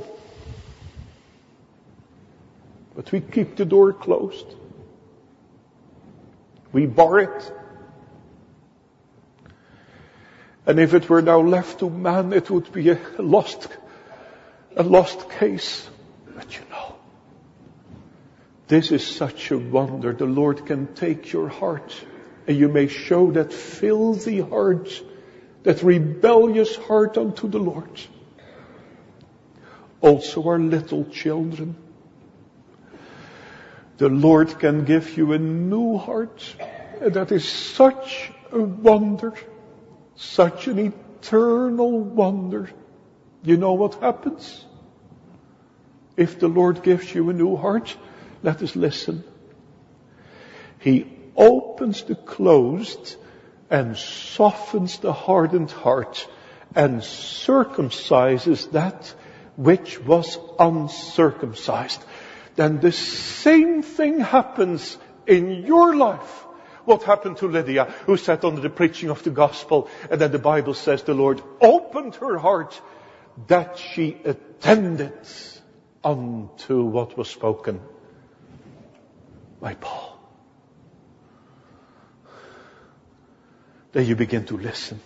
A: But we keep the door closed. We bar it. And if it were now left to man, it would be a lost, a lost case. But you know, this is such a wonder. The Lord can take your heart, and you may show that filthy heart, that rebellious heart unto the Lord. Also our little children. The Lord can give you a new heart. And that is such a wonder. Such an eternal wonder. You know what happens? If the Lord gives you a new heart, let us listen. He opens the closed and softens the hardened heart and circumcises that which was uncircumcised. Then the same thing happens in your life. What happened to Lydia, who sat under the preaching of the gospel, and then the Bible says the Lord opened her heart that she attended unto what was spoken by Paul. Then you begin to listen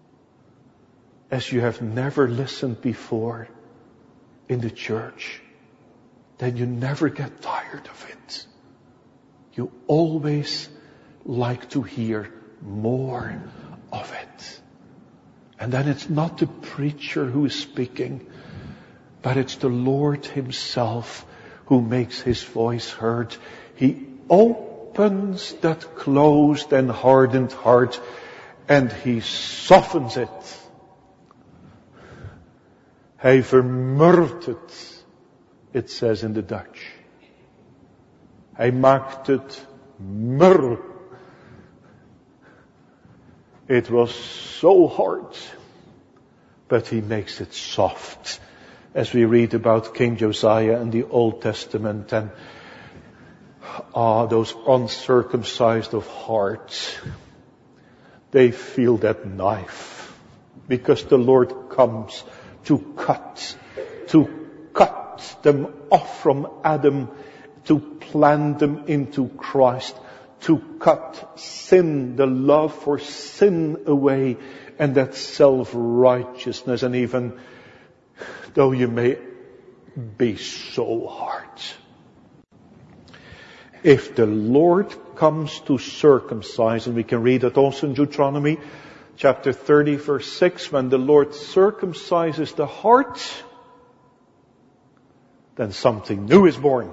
A: as you have never listened before in the church. Then you never get tired of it. You always like to hear more of it. And then it's not the preacher who is speaking, but it's the Lord himself who makes his voice heard. He opens that closed and hardened heart, and he softens it. Hij vermurwt het, it says in the Dutch. Hij maakt het murw. It was so hard, but he makes it soft. As we read about King Josiah in the Old Testament, and ah, those uncircumcised of heart, they feel that knife, because the Lord comes to cut, to cut them off from Adam, to plant them into Christ, to cut sin, the love for sin away, and that self-righteousness. And even though you may be so hard, if the Lord comes to circumcise, and we can read that also in Deuteronomy chapter thirty verse six, when the Lord circumcises the heart, then something new is born.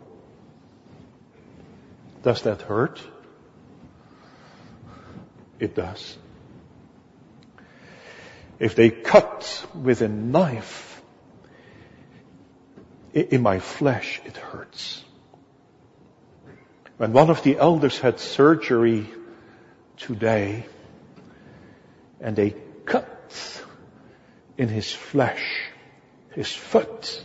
A: Does that hurt? It does. If they cut with a knife in my flesh, it hurts. When one of the elders had surgery today, and they cut in his flesh, his foot,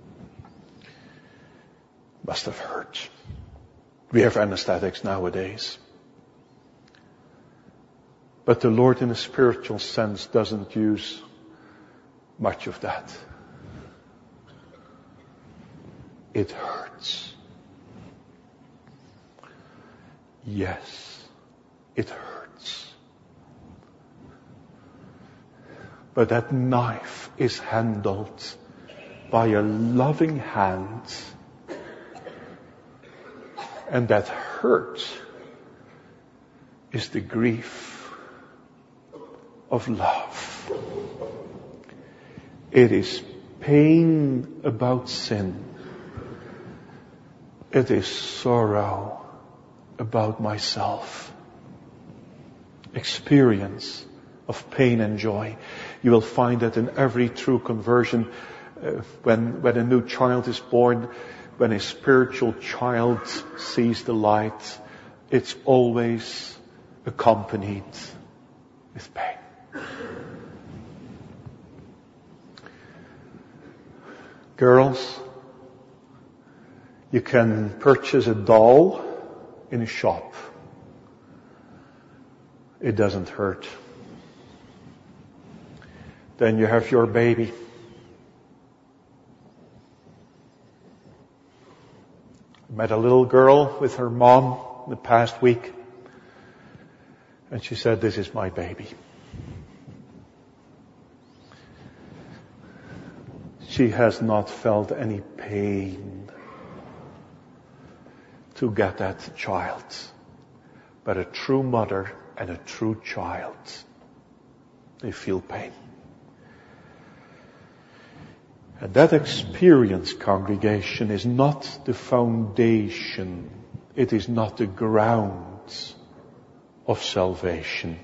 A: must have hurt. We have anesthetics nowadays. But the Lord in a spiritual sense doesn't use much of that. It hurts. Yes, it hurts. But that knife is handled by a loving hand. And that hurt is the grief of love. It is pain about sin. It is sorrow about myself. Experience of pain and joy. You will find that in every true conversion, uh, when, when a new child is born, when a spiritual child sees the light, it's always accompanied with pain. Girls, you can purchase a doll in a shop. It doesn't hurt. Then you have your baby. I met a little girl with her mom the past week, and she said, "This is my baby." she has not felt any pain to get that child. But a true mother and a true child, they feel pain. And that experience, congregation, is not the foundation. It is not the ground of salvation.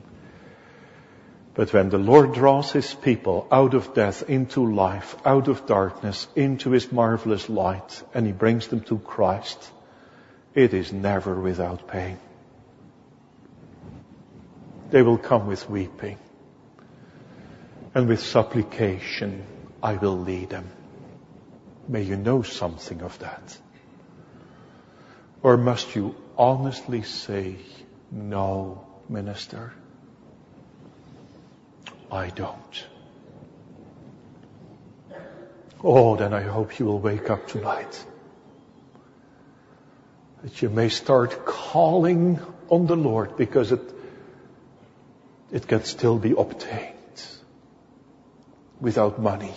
A: But when the Lord draws His people out of death into life, out of darkness, into His marvelous light, and He brings them to Christ, it is never without pain. They will come with weeping, and with supplication I will lead them. May you know something of that. Or must you honestly say, no, minister, I don't. Oh, then I hope you will wake up tonight. That you may start calling on the Lord, because it, it can still be obtained without money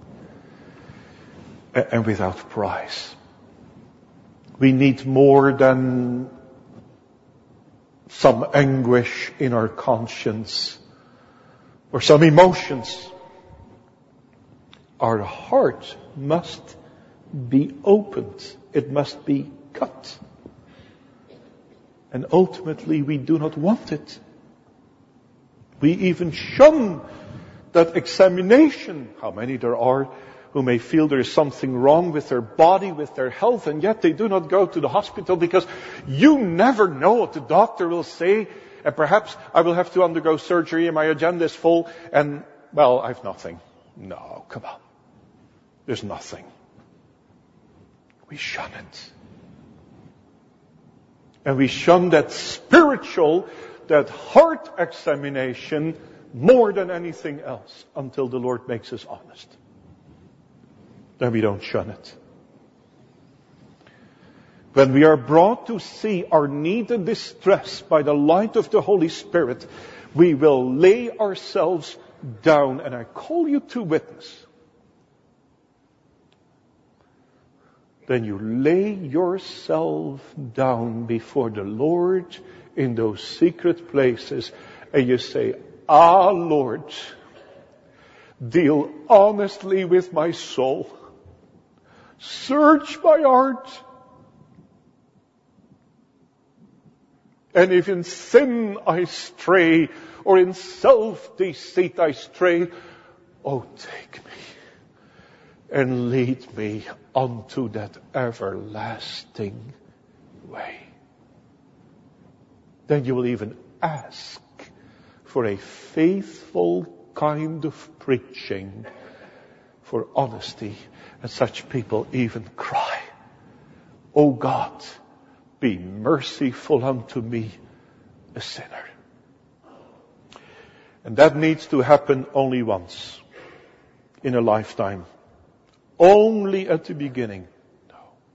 A: and without price. We need more than some anguish in our conscience or some emotions. Our heart must be opened. It must be cut. And ultimately we do not want it. We even shun that examination. How many there are who may feel there is something wrong with their body, with their health, and yet they do not go to the hospital, because you never know what the doctor will say, and perhaps I will have to undergo surgery and my agenda is full, and, well, I've nothing. No, come on. There's nothing. We shun it. And we shun that spiritual, that heart examination more than anything else, until the Lord makes us honest. Then we don't shun it. When we are brought to see our need and distress by the light of the Holy Spirit, we will lay ourselves down. And I call you to witness. Then you lay yourself down before the Lord in those secret places, and you say, Ah, Lord, deal honestly with my soul. Search my heart. And if in sin I stray, or in self-deceit I stray, oh, take me and lead me unto that everlasting way. Then you will even ask for a faithful kind of preaching, for honesty. And such people even cry, O God, be merciful unto me, a sinner. And that needs to happen only once in a lifetime. Only at the beginning. No.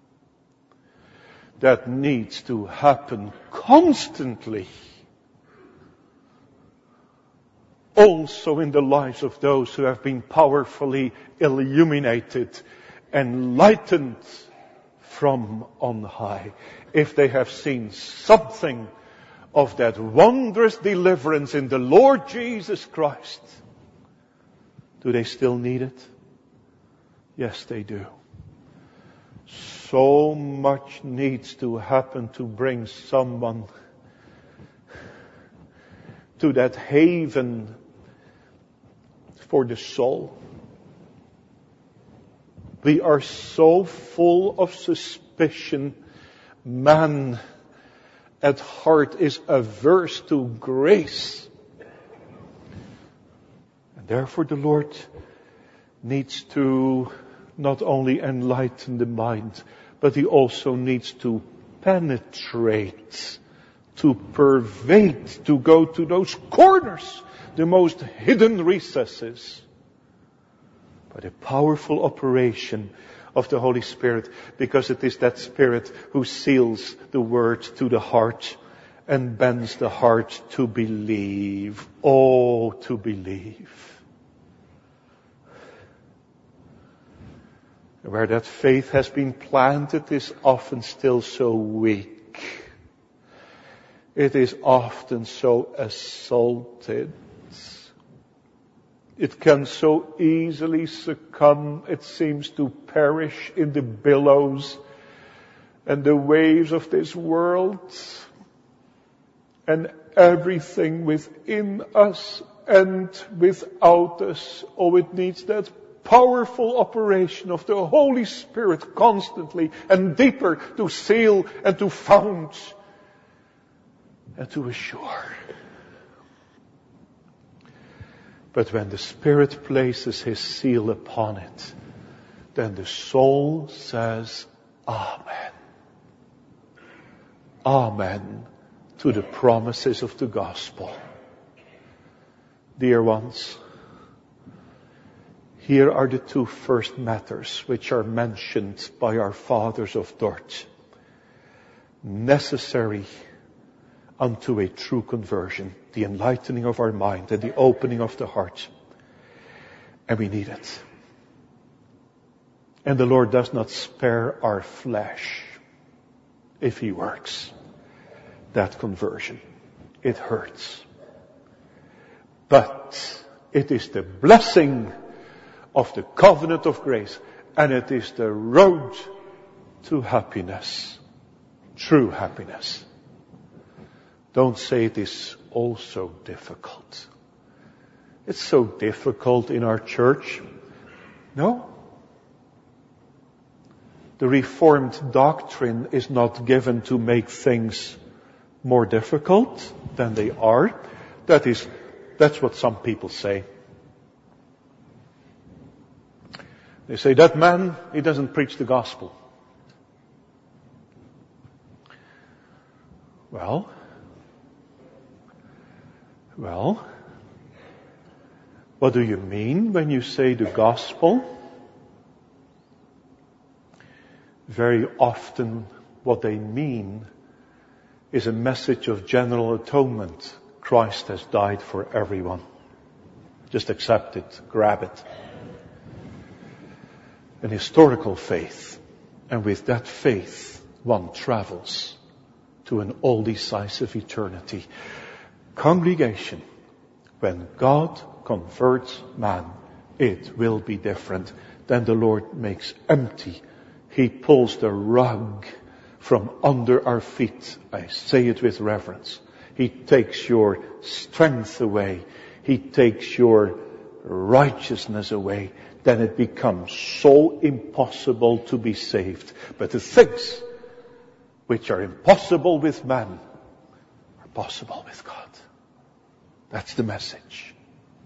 A: That needs to happen constantly. Also in the lives of those who have been powerfully illuminated, enlightened from on high. If they have seen something of that wondrous deliverance in the Lord Jesus Christ, do they still need it? Yes, they do. So much needs to happen to bring someone to that haven for the soul. We are so full of suspicion. Man at heart is averse to grace. And therefore the Lord needs to not only enlighten the mind, but He also needs to penetrate, to pervade, to go to those corners, the most hidden recesses. By the powerful operation of the Holy Spirit, because it is that Spirit who seals the word to the heart and bends the heart to believe. Oh, to believe. Where that faith has been planted is often still so weak. It is often so assaulted. It can so easily succumb, it seems, to perish in the billows and the waves of this world. And everything within us and without us, oh, it needs that powerful operation of the Holy Spirit constantly and deeper to seal and to found and to assure. But when the Spirit places His seal upon it, then the soul says, Amen. Amen to the promises of the gospel. Dear ones, here are the two first matters which are mentioned by our fathers of Dort. Necessary unto a true conversion, the enlightening of our mind and the opening of the heart. And we need it. And the Lord does not spare our flesh if He works that conversion. It hurts. But it is the blessing of the covenant of grace, and it is the road to happiness, true happiness. Don't say it is all so difficult. It's so difficult in our church. No. The Reformed doctrine is not given to make things more difficult than they are. That is, that's what some people say. They say, that man, he doesn't preach the gospel. Well, well, what do you mean when you say the gospel? Very often what they mean is a message of general atonement. Christ has died for everyone. Just accept it, grab it. An historical faith. And with that faith, one travels to an all-decisive eternity. Congregation, when God converts man, it will be different. Then the Lord makes empty. He pulls the rug from under our feet. I say it with reverence. He takes your strength away. He takes your righteousness away. Then it becomes so impossible to be saved. But the things which are impossible with man are possible with God. That's the message.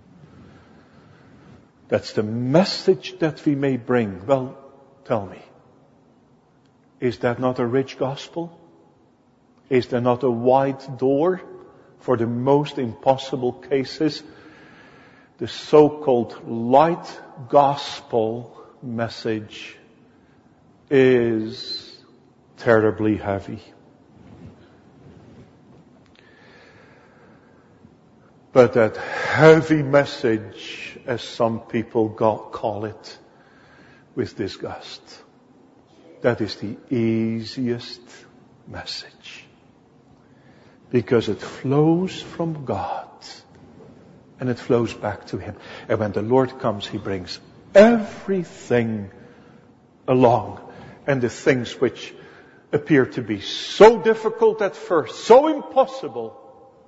A: That's the message that we may bring. Well, tell me, is that not a rich gospel? Is there not a wide door for the most impossible cases? The so-called light gospel message is terribly heavy. But that heavy message, as some people call it, with disgust, that is the easiest message. Because it flows from God. And it flows back to Him. And when the Lord comes, He brings everything along. And the things which appear to be so difficult at first, so impossible,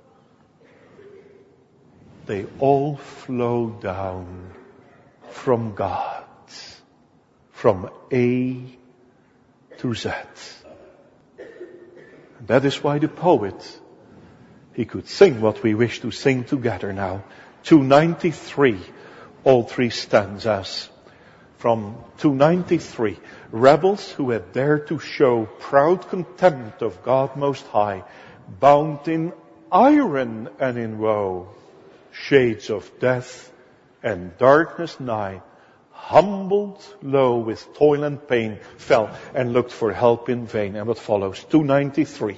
A: they all flow down from God. From A to Z. And that is why the poet, he could sing what we wish to sing together now. two ninety-three, all three stanzas. From two ninety-three, rebels who had dared to show proud contempt of God Most High, bound in iron and in woe, shades of death and darkness nigh, humbled low with toil and pain, fell and looked for help in vain. And what follows? two ninety-three.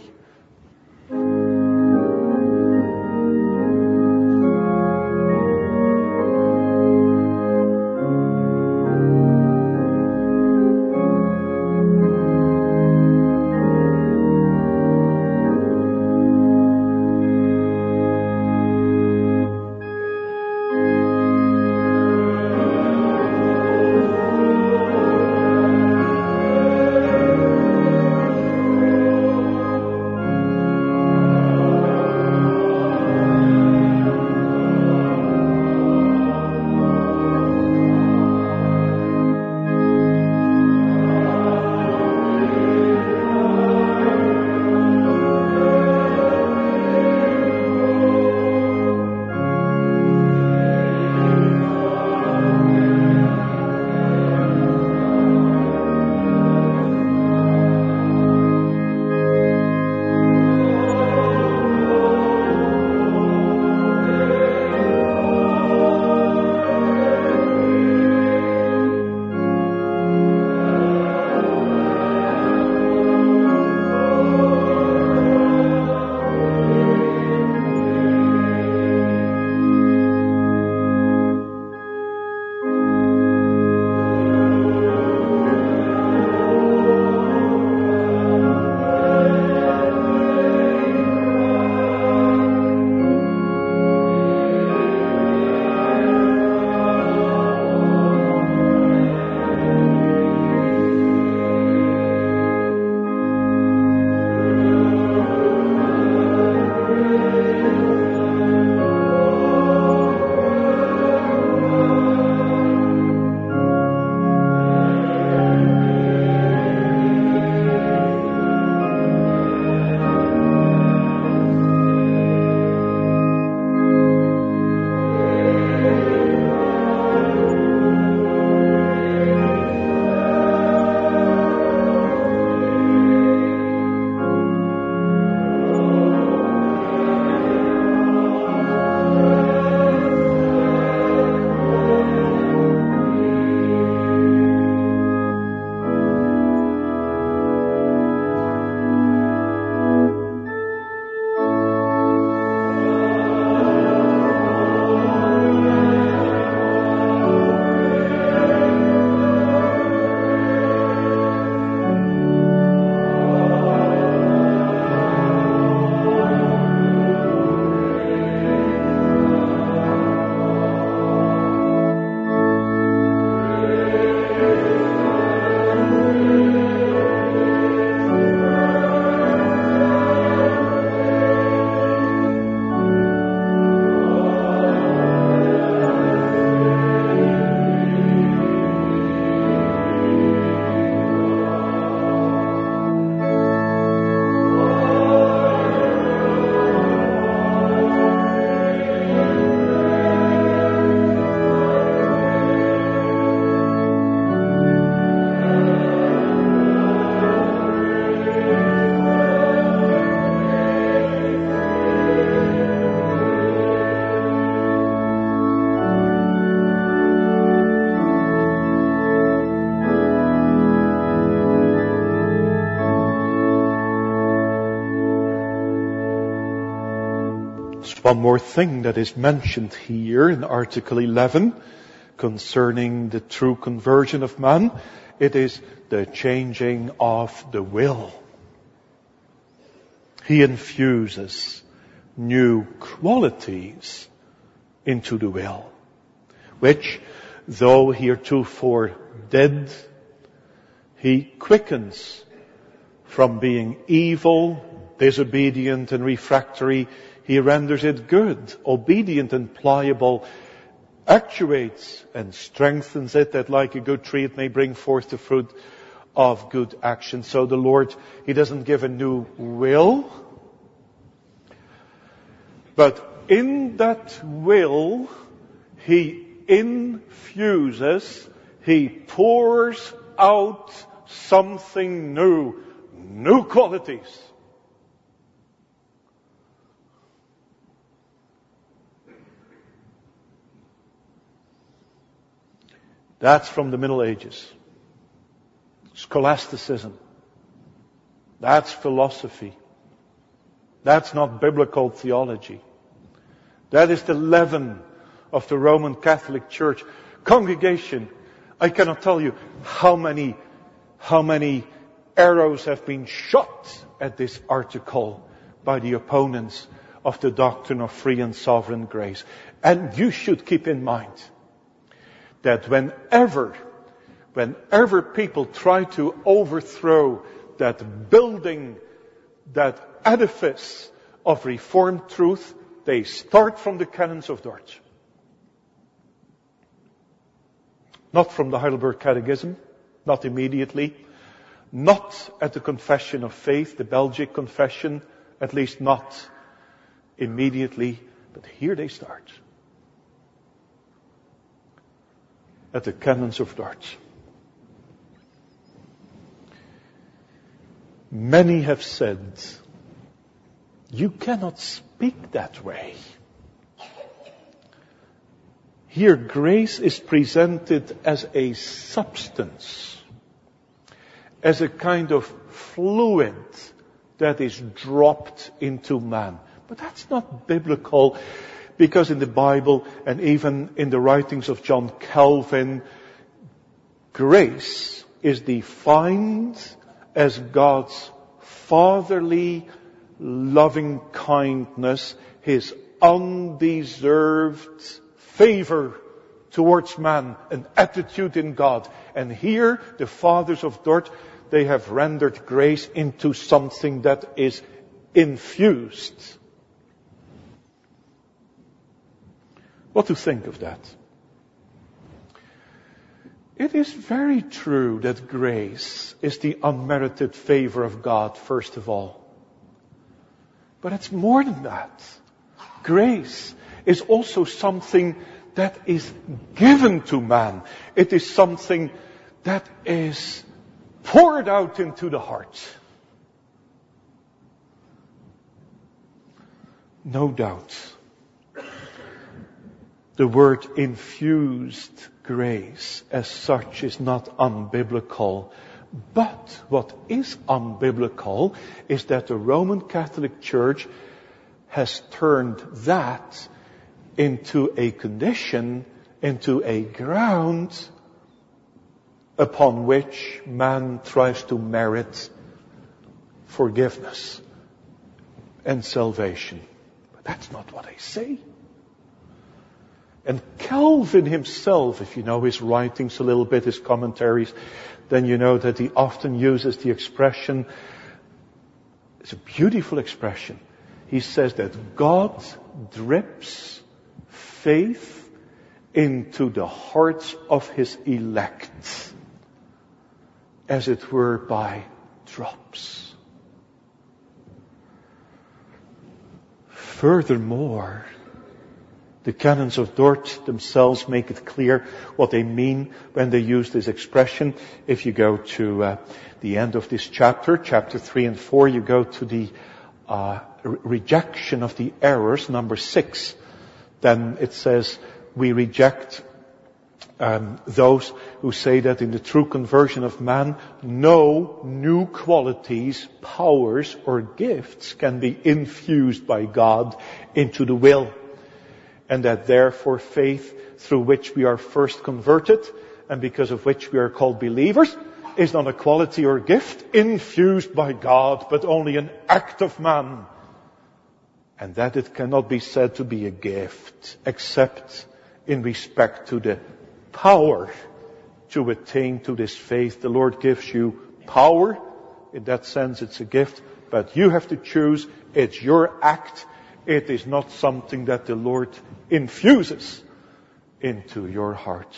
A: There's one more thing that is mentioned here in Article eleven concerning the true conversion of man. It is the changing of the will. He infuses new qualities into the will, which, though heretofore dead, he quickens from being evil, disobedient and refractory. He renders it good, obedient and pliable, actuates and strengthens it, that like a good tree it may bring forth the fruit of good action. So the Lord, He doesn't give a new will, but in that will, He infuses, He pours out something new, new qualities. That's from the Middle Ages. Scholasticism. That's philosophy. That's not biblical theology. That is the leaven of the Roman Catholic Church. Congregation, I cannot tell you how many, how many arrows have been shot at this article by the opponents of the doctrine of free and sovereign grace. And you should keep in mind that whenever, whenever people try to overthrow that building, that edifice of Reformed truth, they start from the canons of Dort. Not from the Heidelberg Catechism, not immediately. Not at the Confession of Faith, the Belgic Confession, at least not immediately. But here they start. At the canons of Dort. Many have said, you cannot speak that way. Here grace is presented as a substance, as a kind of fluid that is dropped into man. But that's not biblical, because in the Bible and even in the writings of John Calvin, grace is defined as God's fatherly loving kindness, His undeserved favor towards man, an attitude in God. And here, the fathers of Dort, they have rendered grace into something that is infused. What to think of that? It is very true that grace is the unmerited favor of God, first of all. But it's more than that. Grace is also something that is given to man. It is something that is poured out into the heart. No doubt, the word infused grace as such is not unbiblical. But what is unbiblical is that the Roman Catholic Church has turned that into a condition, into a ground upon which man tries to merit forgiveness and salvation. But that's not what I say. And Calvin himself, if you know his writings a little bit, his commentaries, then you know that he often uses the expression, it's a beautiful expression. He says that God drips faith into the hearts of His elect, as it were by drops. Furthermore, the canons of Dort themselves make it clear what they mean when they use this expression. If you go to uh, the end of this chapter, chapter three and four, you go to the uh, re- rejection of the errors, number six. Then it says, we reject Um, those who say that in the true conversion of man, no new qualities, powers, or gifts can be infused by God into the will. And that therefore faith, through which we are first converted, and because of which we are called believers, is not a quality or gift infused by God, but only an act of man. And that it cannot be said to be a gift, except in respect to the power to attain to this faith. The Lord gives you power. In that sense, it's a gift. But you have to choose. It's your act. It is not something that the Lord infuses into your heart.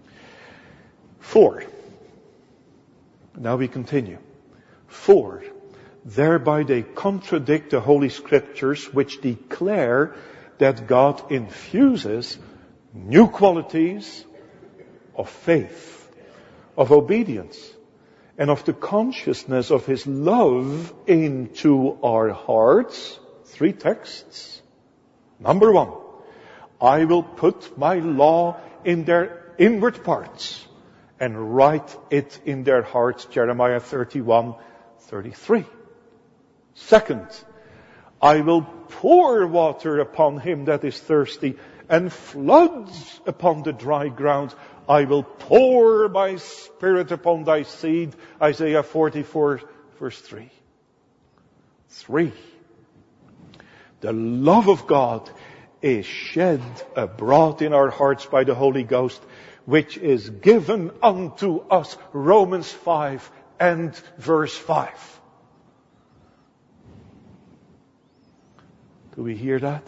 A: Four. Now we continue. Four. Thereby they contradict the Holy Scriptures, which declare that God infuses new qualities of faith, of obedience, and of the consciousness of His love into our hearts. Three texts. Number one, I will put my law in their inward parts and write it in their hearts. Jeremiah thirty-one, thirty-three. Second, I will pour water upon him that is thirsty and floods upon the dry ground. I will pour my spirit upon thy seed. Isaiah forty-four, verse three. Three. The love of God is shed abroad in our hearts by the Holy Ghost, which is given unto us. Romans five and verse five. Do we hear that?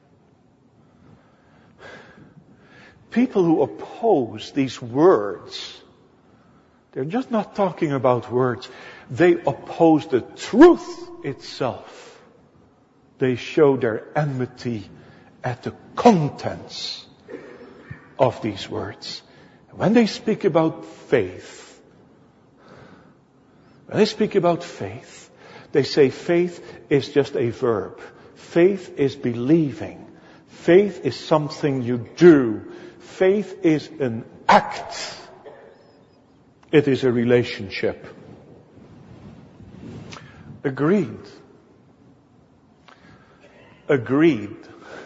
A: People who oppose these words, they're just not talking about words. They oppose the truth itself. They show their enmity at the contents of these words. When they speak about faith, when they speak about faith, they say faith is just a verb. Faith is believing. Faith is something you do. Faith is an act. It is a relationship. Agreed. Agreed.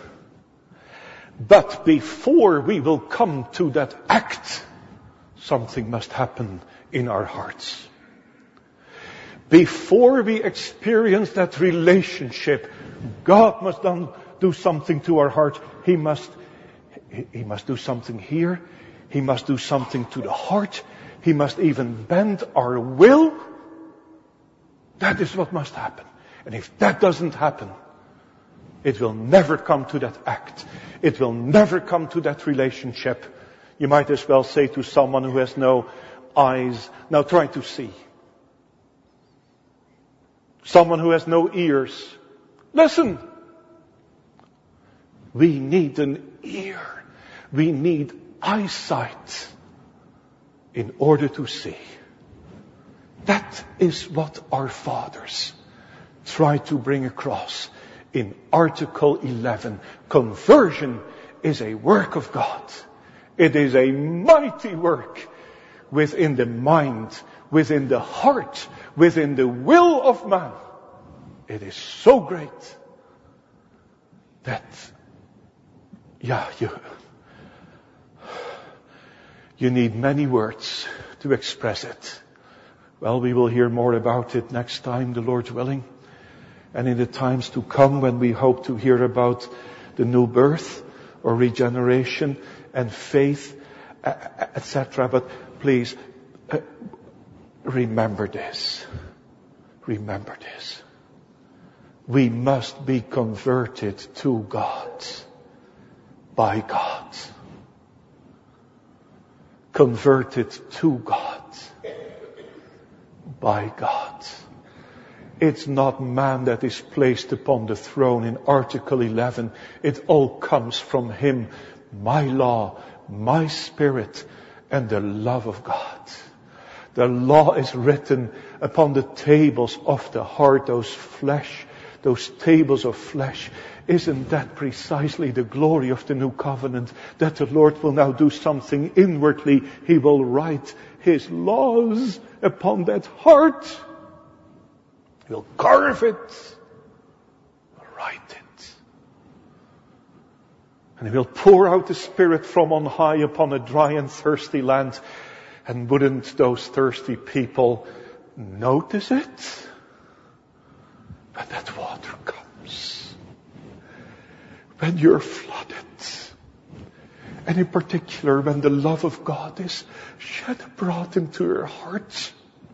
A: But before we will come to that act, something must happen in our hearts. Before we experience that relationship, God must do something to our heart. He must, he must do something here. He must do something to the heart. He must even bend our will. That is what must happen. And if that doesn't happen, it will never come to that act. It will never come to that relationship. You might as well say to someone who has no eyes, now try to see. Someone who has no ears, listen. We need an ear. We need eyesight in order to see. That is what our fathers try to bring across in Article eleven. Conversion is a work of God. It is a mighty work within the mind, within the heart, within the will of man. It is so great that, yeah, you, you need many words to express it. Well, we will hear more about it next time, the Lord willing. And in the times to come when we hope to hear about the new birth or regeneration and faith, et cetera. But please, uh, remember this. Remember this. We must be converted to God. By God. Converted to God. By God. It's not man that is placed upon the throne in Article eleven. It all comes from Him. My law, my spirit, and the love of God. The law is written upon the tables of the heart, those flesh, those tables of flesh. Isn't that precisely the glory of the new covenant? That the Lord will now do something inwardly. He will write His laws upon that heart. He will carve it. Write it. And He will pour out the Spirit from on high upon a dry and thirsty land. And wouldn't those thirsty people notice it? But that water comes. When you're flooded. And in particular when the love of God is shed abroad into your heart.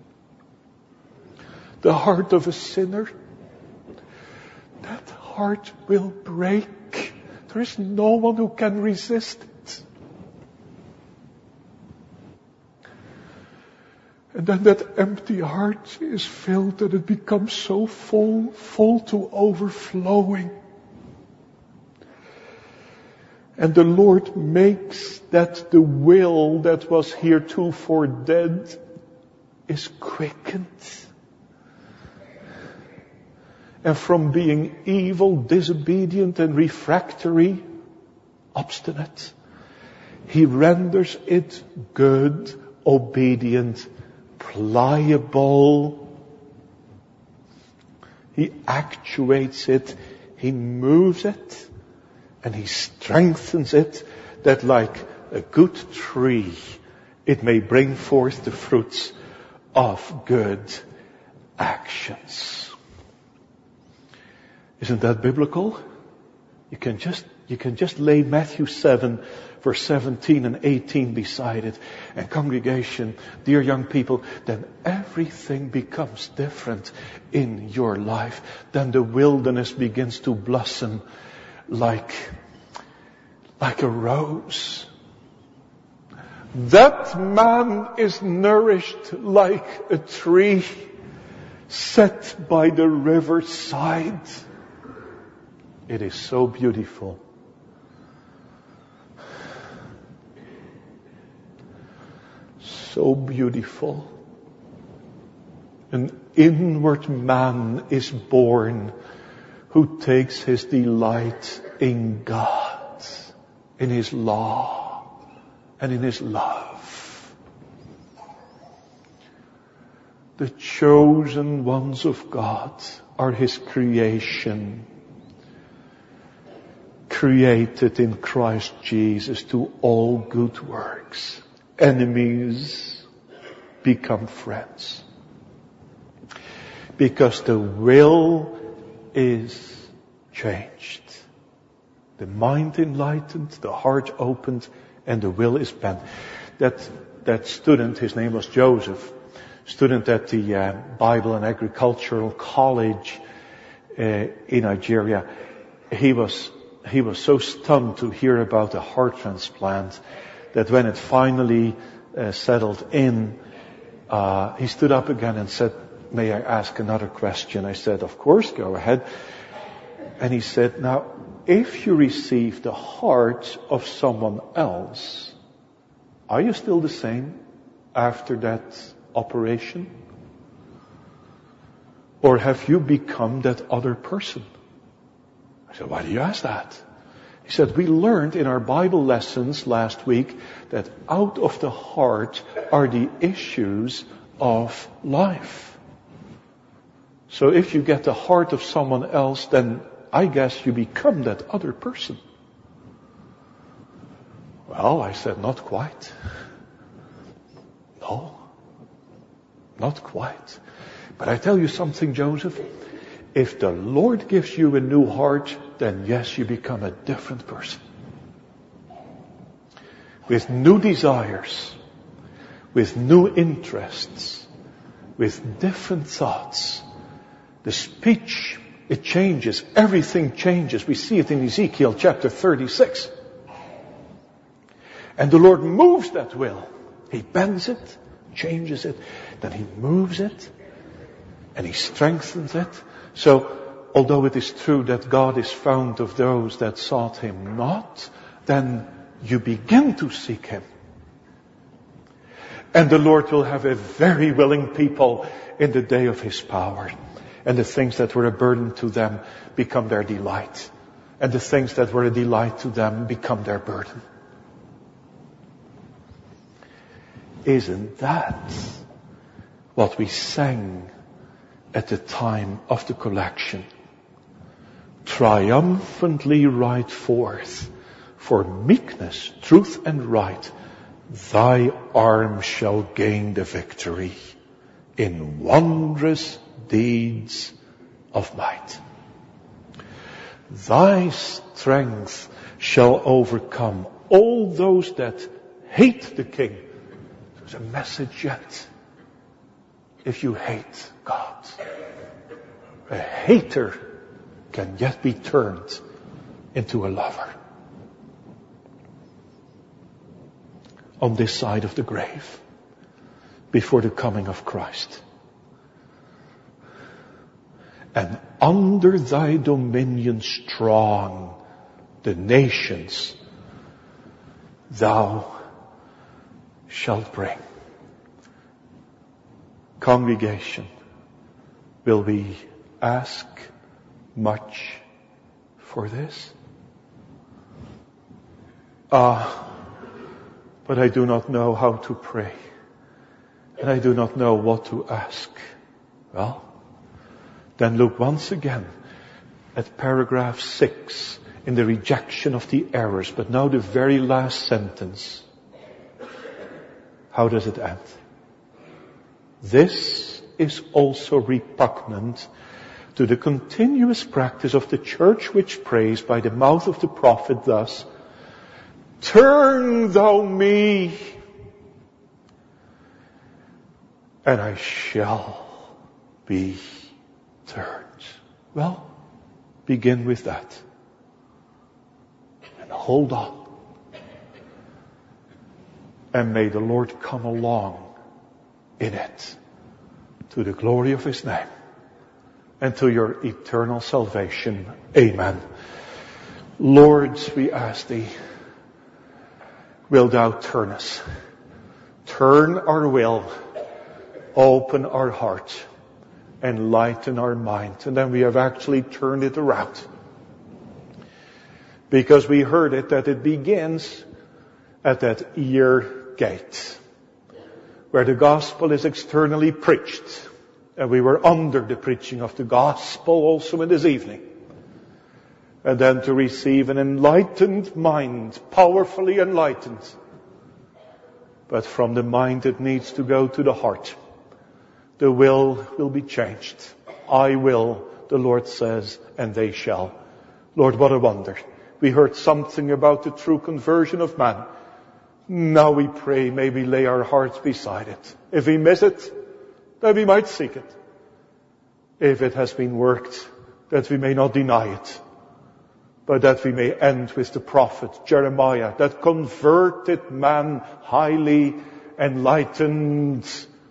A: The heart of a sinner. That heart will break. There is no one who can resist it. And then that empty heart is filled and it becomes so full, full to overflowing. And the Lord makes that the will that was heretofore dead is quickened. And from being evil, disobedient and refractory, obstinate, He renders it good, obedient, pliable. He actuates it, He moves it, and He strengthens it, that like a good tree, it may bring forth the fruits of good actions. Isn't that biblical? You can just, you can just lay Matthew seven, verse seventeen and eighteen beside it. And congregation, dear young people, then everything becomes different in your life. Then the wilderness begins to blossom like, like a rose. That man is nourished like a tree set by the riverside. It is so beautiful. So beautiful. An inward man is born who takes his delight in God, in His law, and in His love. The chosen ones of God are His creation, created in Christ Jesus to all good works. Enemies become friends. Because the will is changed. The mind enlightened, the heart opened, and the will is bent. That, that student, his name was Joseph, student at the uh, Bible and Agricultural College uh, in Nigeria, he was He was so stunned to hear about a heart transplant that when it finally uh, settled in, uh, he stood up again and said, "May I ask another question?" I said, "Of course, go ahead." And he said, "Now, if you receive the heart of someone else, are you still the same after that operation? Or have you become that other person?" I said, "Why do you ask that?" He said, "We learned in our Bible lessons last week that out of the heart are the issues of life. So if you get the heart of someone else, then I guess you become that other person." Well, I said, "Not quite. No, not quite. But I tell you something, Joseph. If the Lord gives you a new heart, then yes, you become a different person. With new desires, with new interests, with different thoughts. The speech, it changes. Everything changes. We see it in Ezekiel chapter thirty-six. And the Lord moves that will. He bends it, changes it, then He moves it, and He strengthens it. So, although it is true that God is found of those that sought Him not, then you begin to seek Him. And the Lord will have a very willing people in the day of His power. And the things that were a burden to them become their delight. And the things that were a delight to them become their burden. Isn't that what we sang at the time of the collection? Triumphantly ride forth, for meekness, truth and right, thy arm shall gain the victory in wondrous deeds of might. Thy strength shall overcome all those that hate the king. There's a message yet. If you hate God, a hater can yet be turned into a lover. On this side of the grave, before the coming of Christ. And under thy dominion strong, the nations thou shalt bring. Congregation, will we ask much for this? Ah, but I do not know how to pray. And I do not know what to ask. Well, then look once again at paragraph six in the rejection of the errors. But now the very last sentence. How does it end? This is also repugnant to the continuous practice of the church which prays by the mouth of the prophet thus, turn thou me, and I shall be turned. Well, begin with that. And hold on. And may the Lord come along in it to the glory of His name and to your eternal salvation. Amen. Lord, we ask Thee, will Thou turn us? Turn our will, open our heart, enlighten our mind. And then we have actually turned it around. Because we heard it that it begins at that ear gate, where the gospel is externally preached. And we were under the preaching of the gospel also in this evening. And then to receive an enlightened mind, powerfully enlightened. But from the mind it needs to go to the heart. The will will be changed. I will, the Lord says, and they shall. Lord, what a wonder. We heard something about the true conversion of man. Now we pray, may we lay our hearts beside it. If we miss it, that we might seek it. If it has been worked, that we may not deny it. But that we may end with the prophet Jeremiah, that converted man, highly enlightened,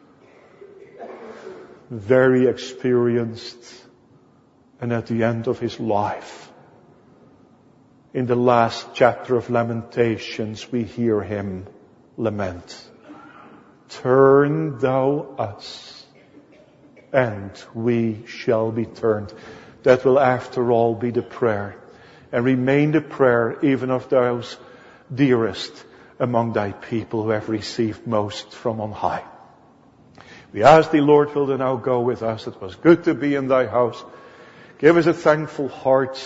A: very experienced, and at the end of his life, in the last chapter of Lamentations, we hear him lament. Turn thou us, and we shall be turned. That will after all be the prayer, and remain the prayer even of those dearest among thy people who have received most from on high. We ask thee, Lord, will thou now go with us. It was good to be in thy house. Give us a thankful heart,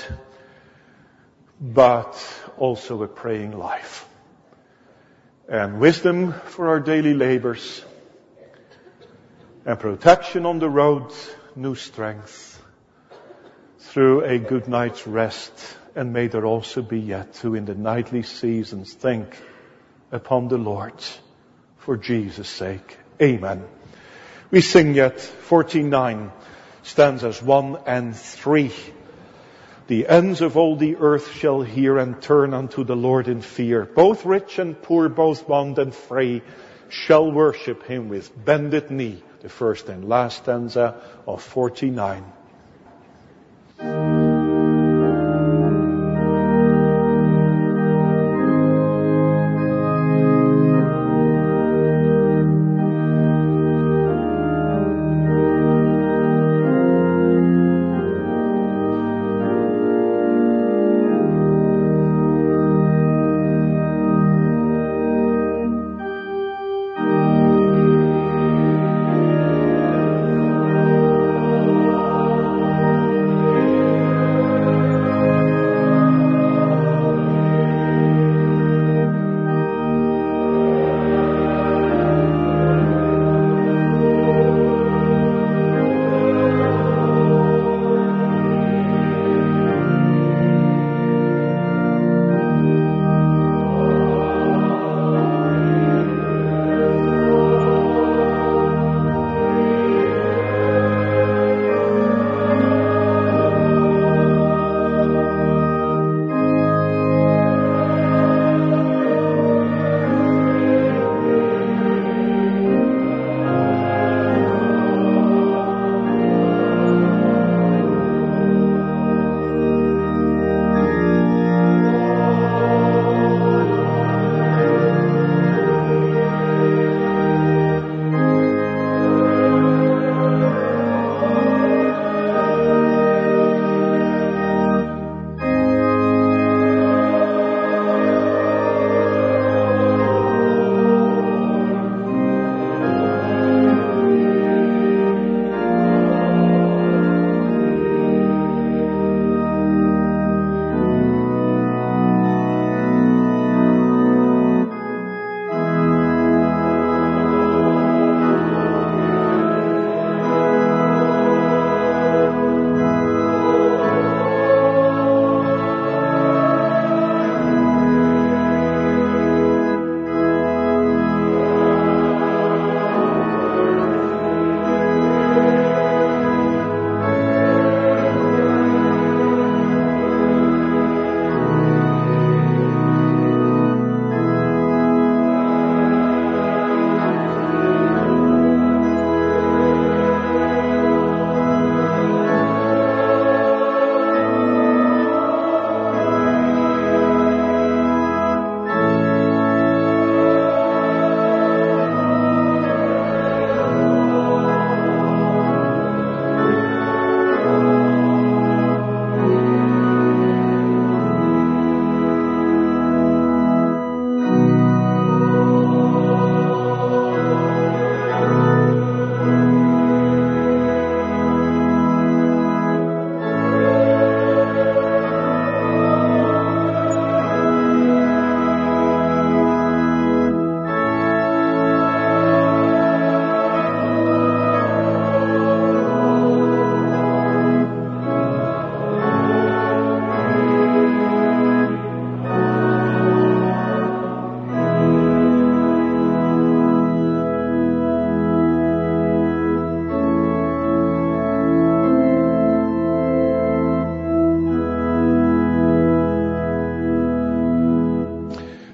A: but also a praying life. And wisdom for our daily labors. And protection on the road, new strength. Through a good night's rest. And may there also be yet who in the nightly seasons think upon the Lord for Jesus' sake. Amen. We sing yet forty-nine, stanzas one and three. The ends of all the earth shall hear and turn unto the Lord in fear. Both rich and poor, both bond and free, shall worship Him with bended knee. The first and last stanza of forty-nine.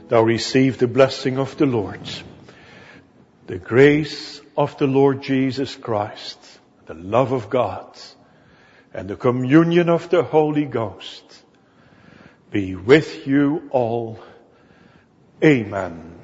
A: Now receive the blessing of the Lord. The grace of the Lord Jesus Christ, the love of God, and the communion of the Holy Ghost be with you all. Amen.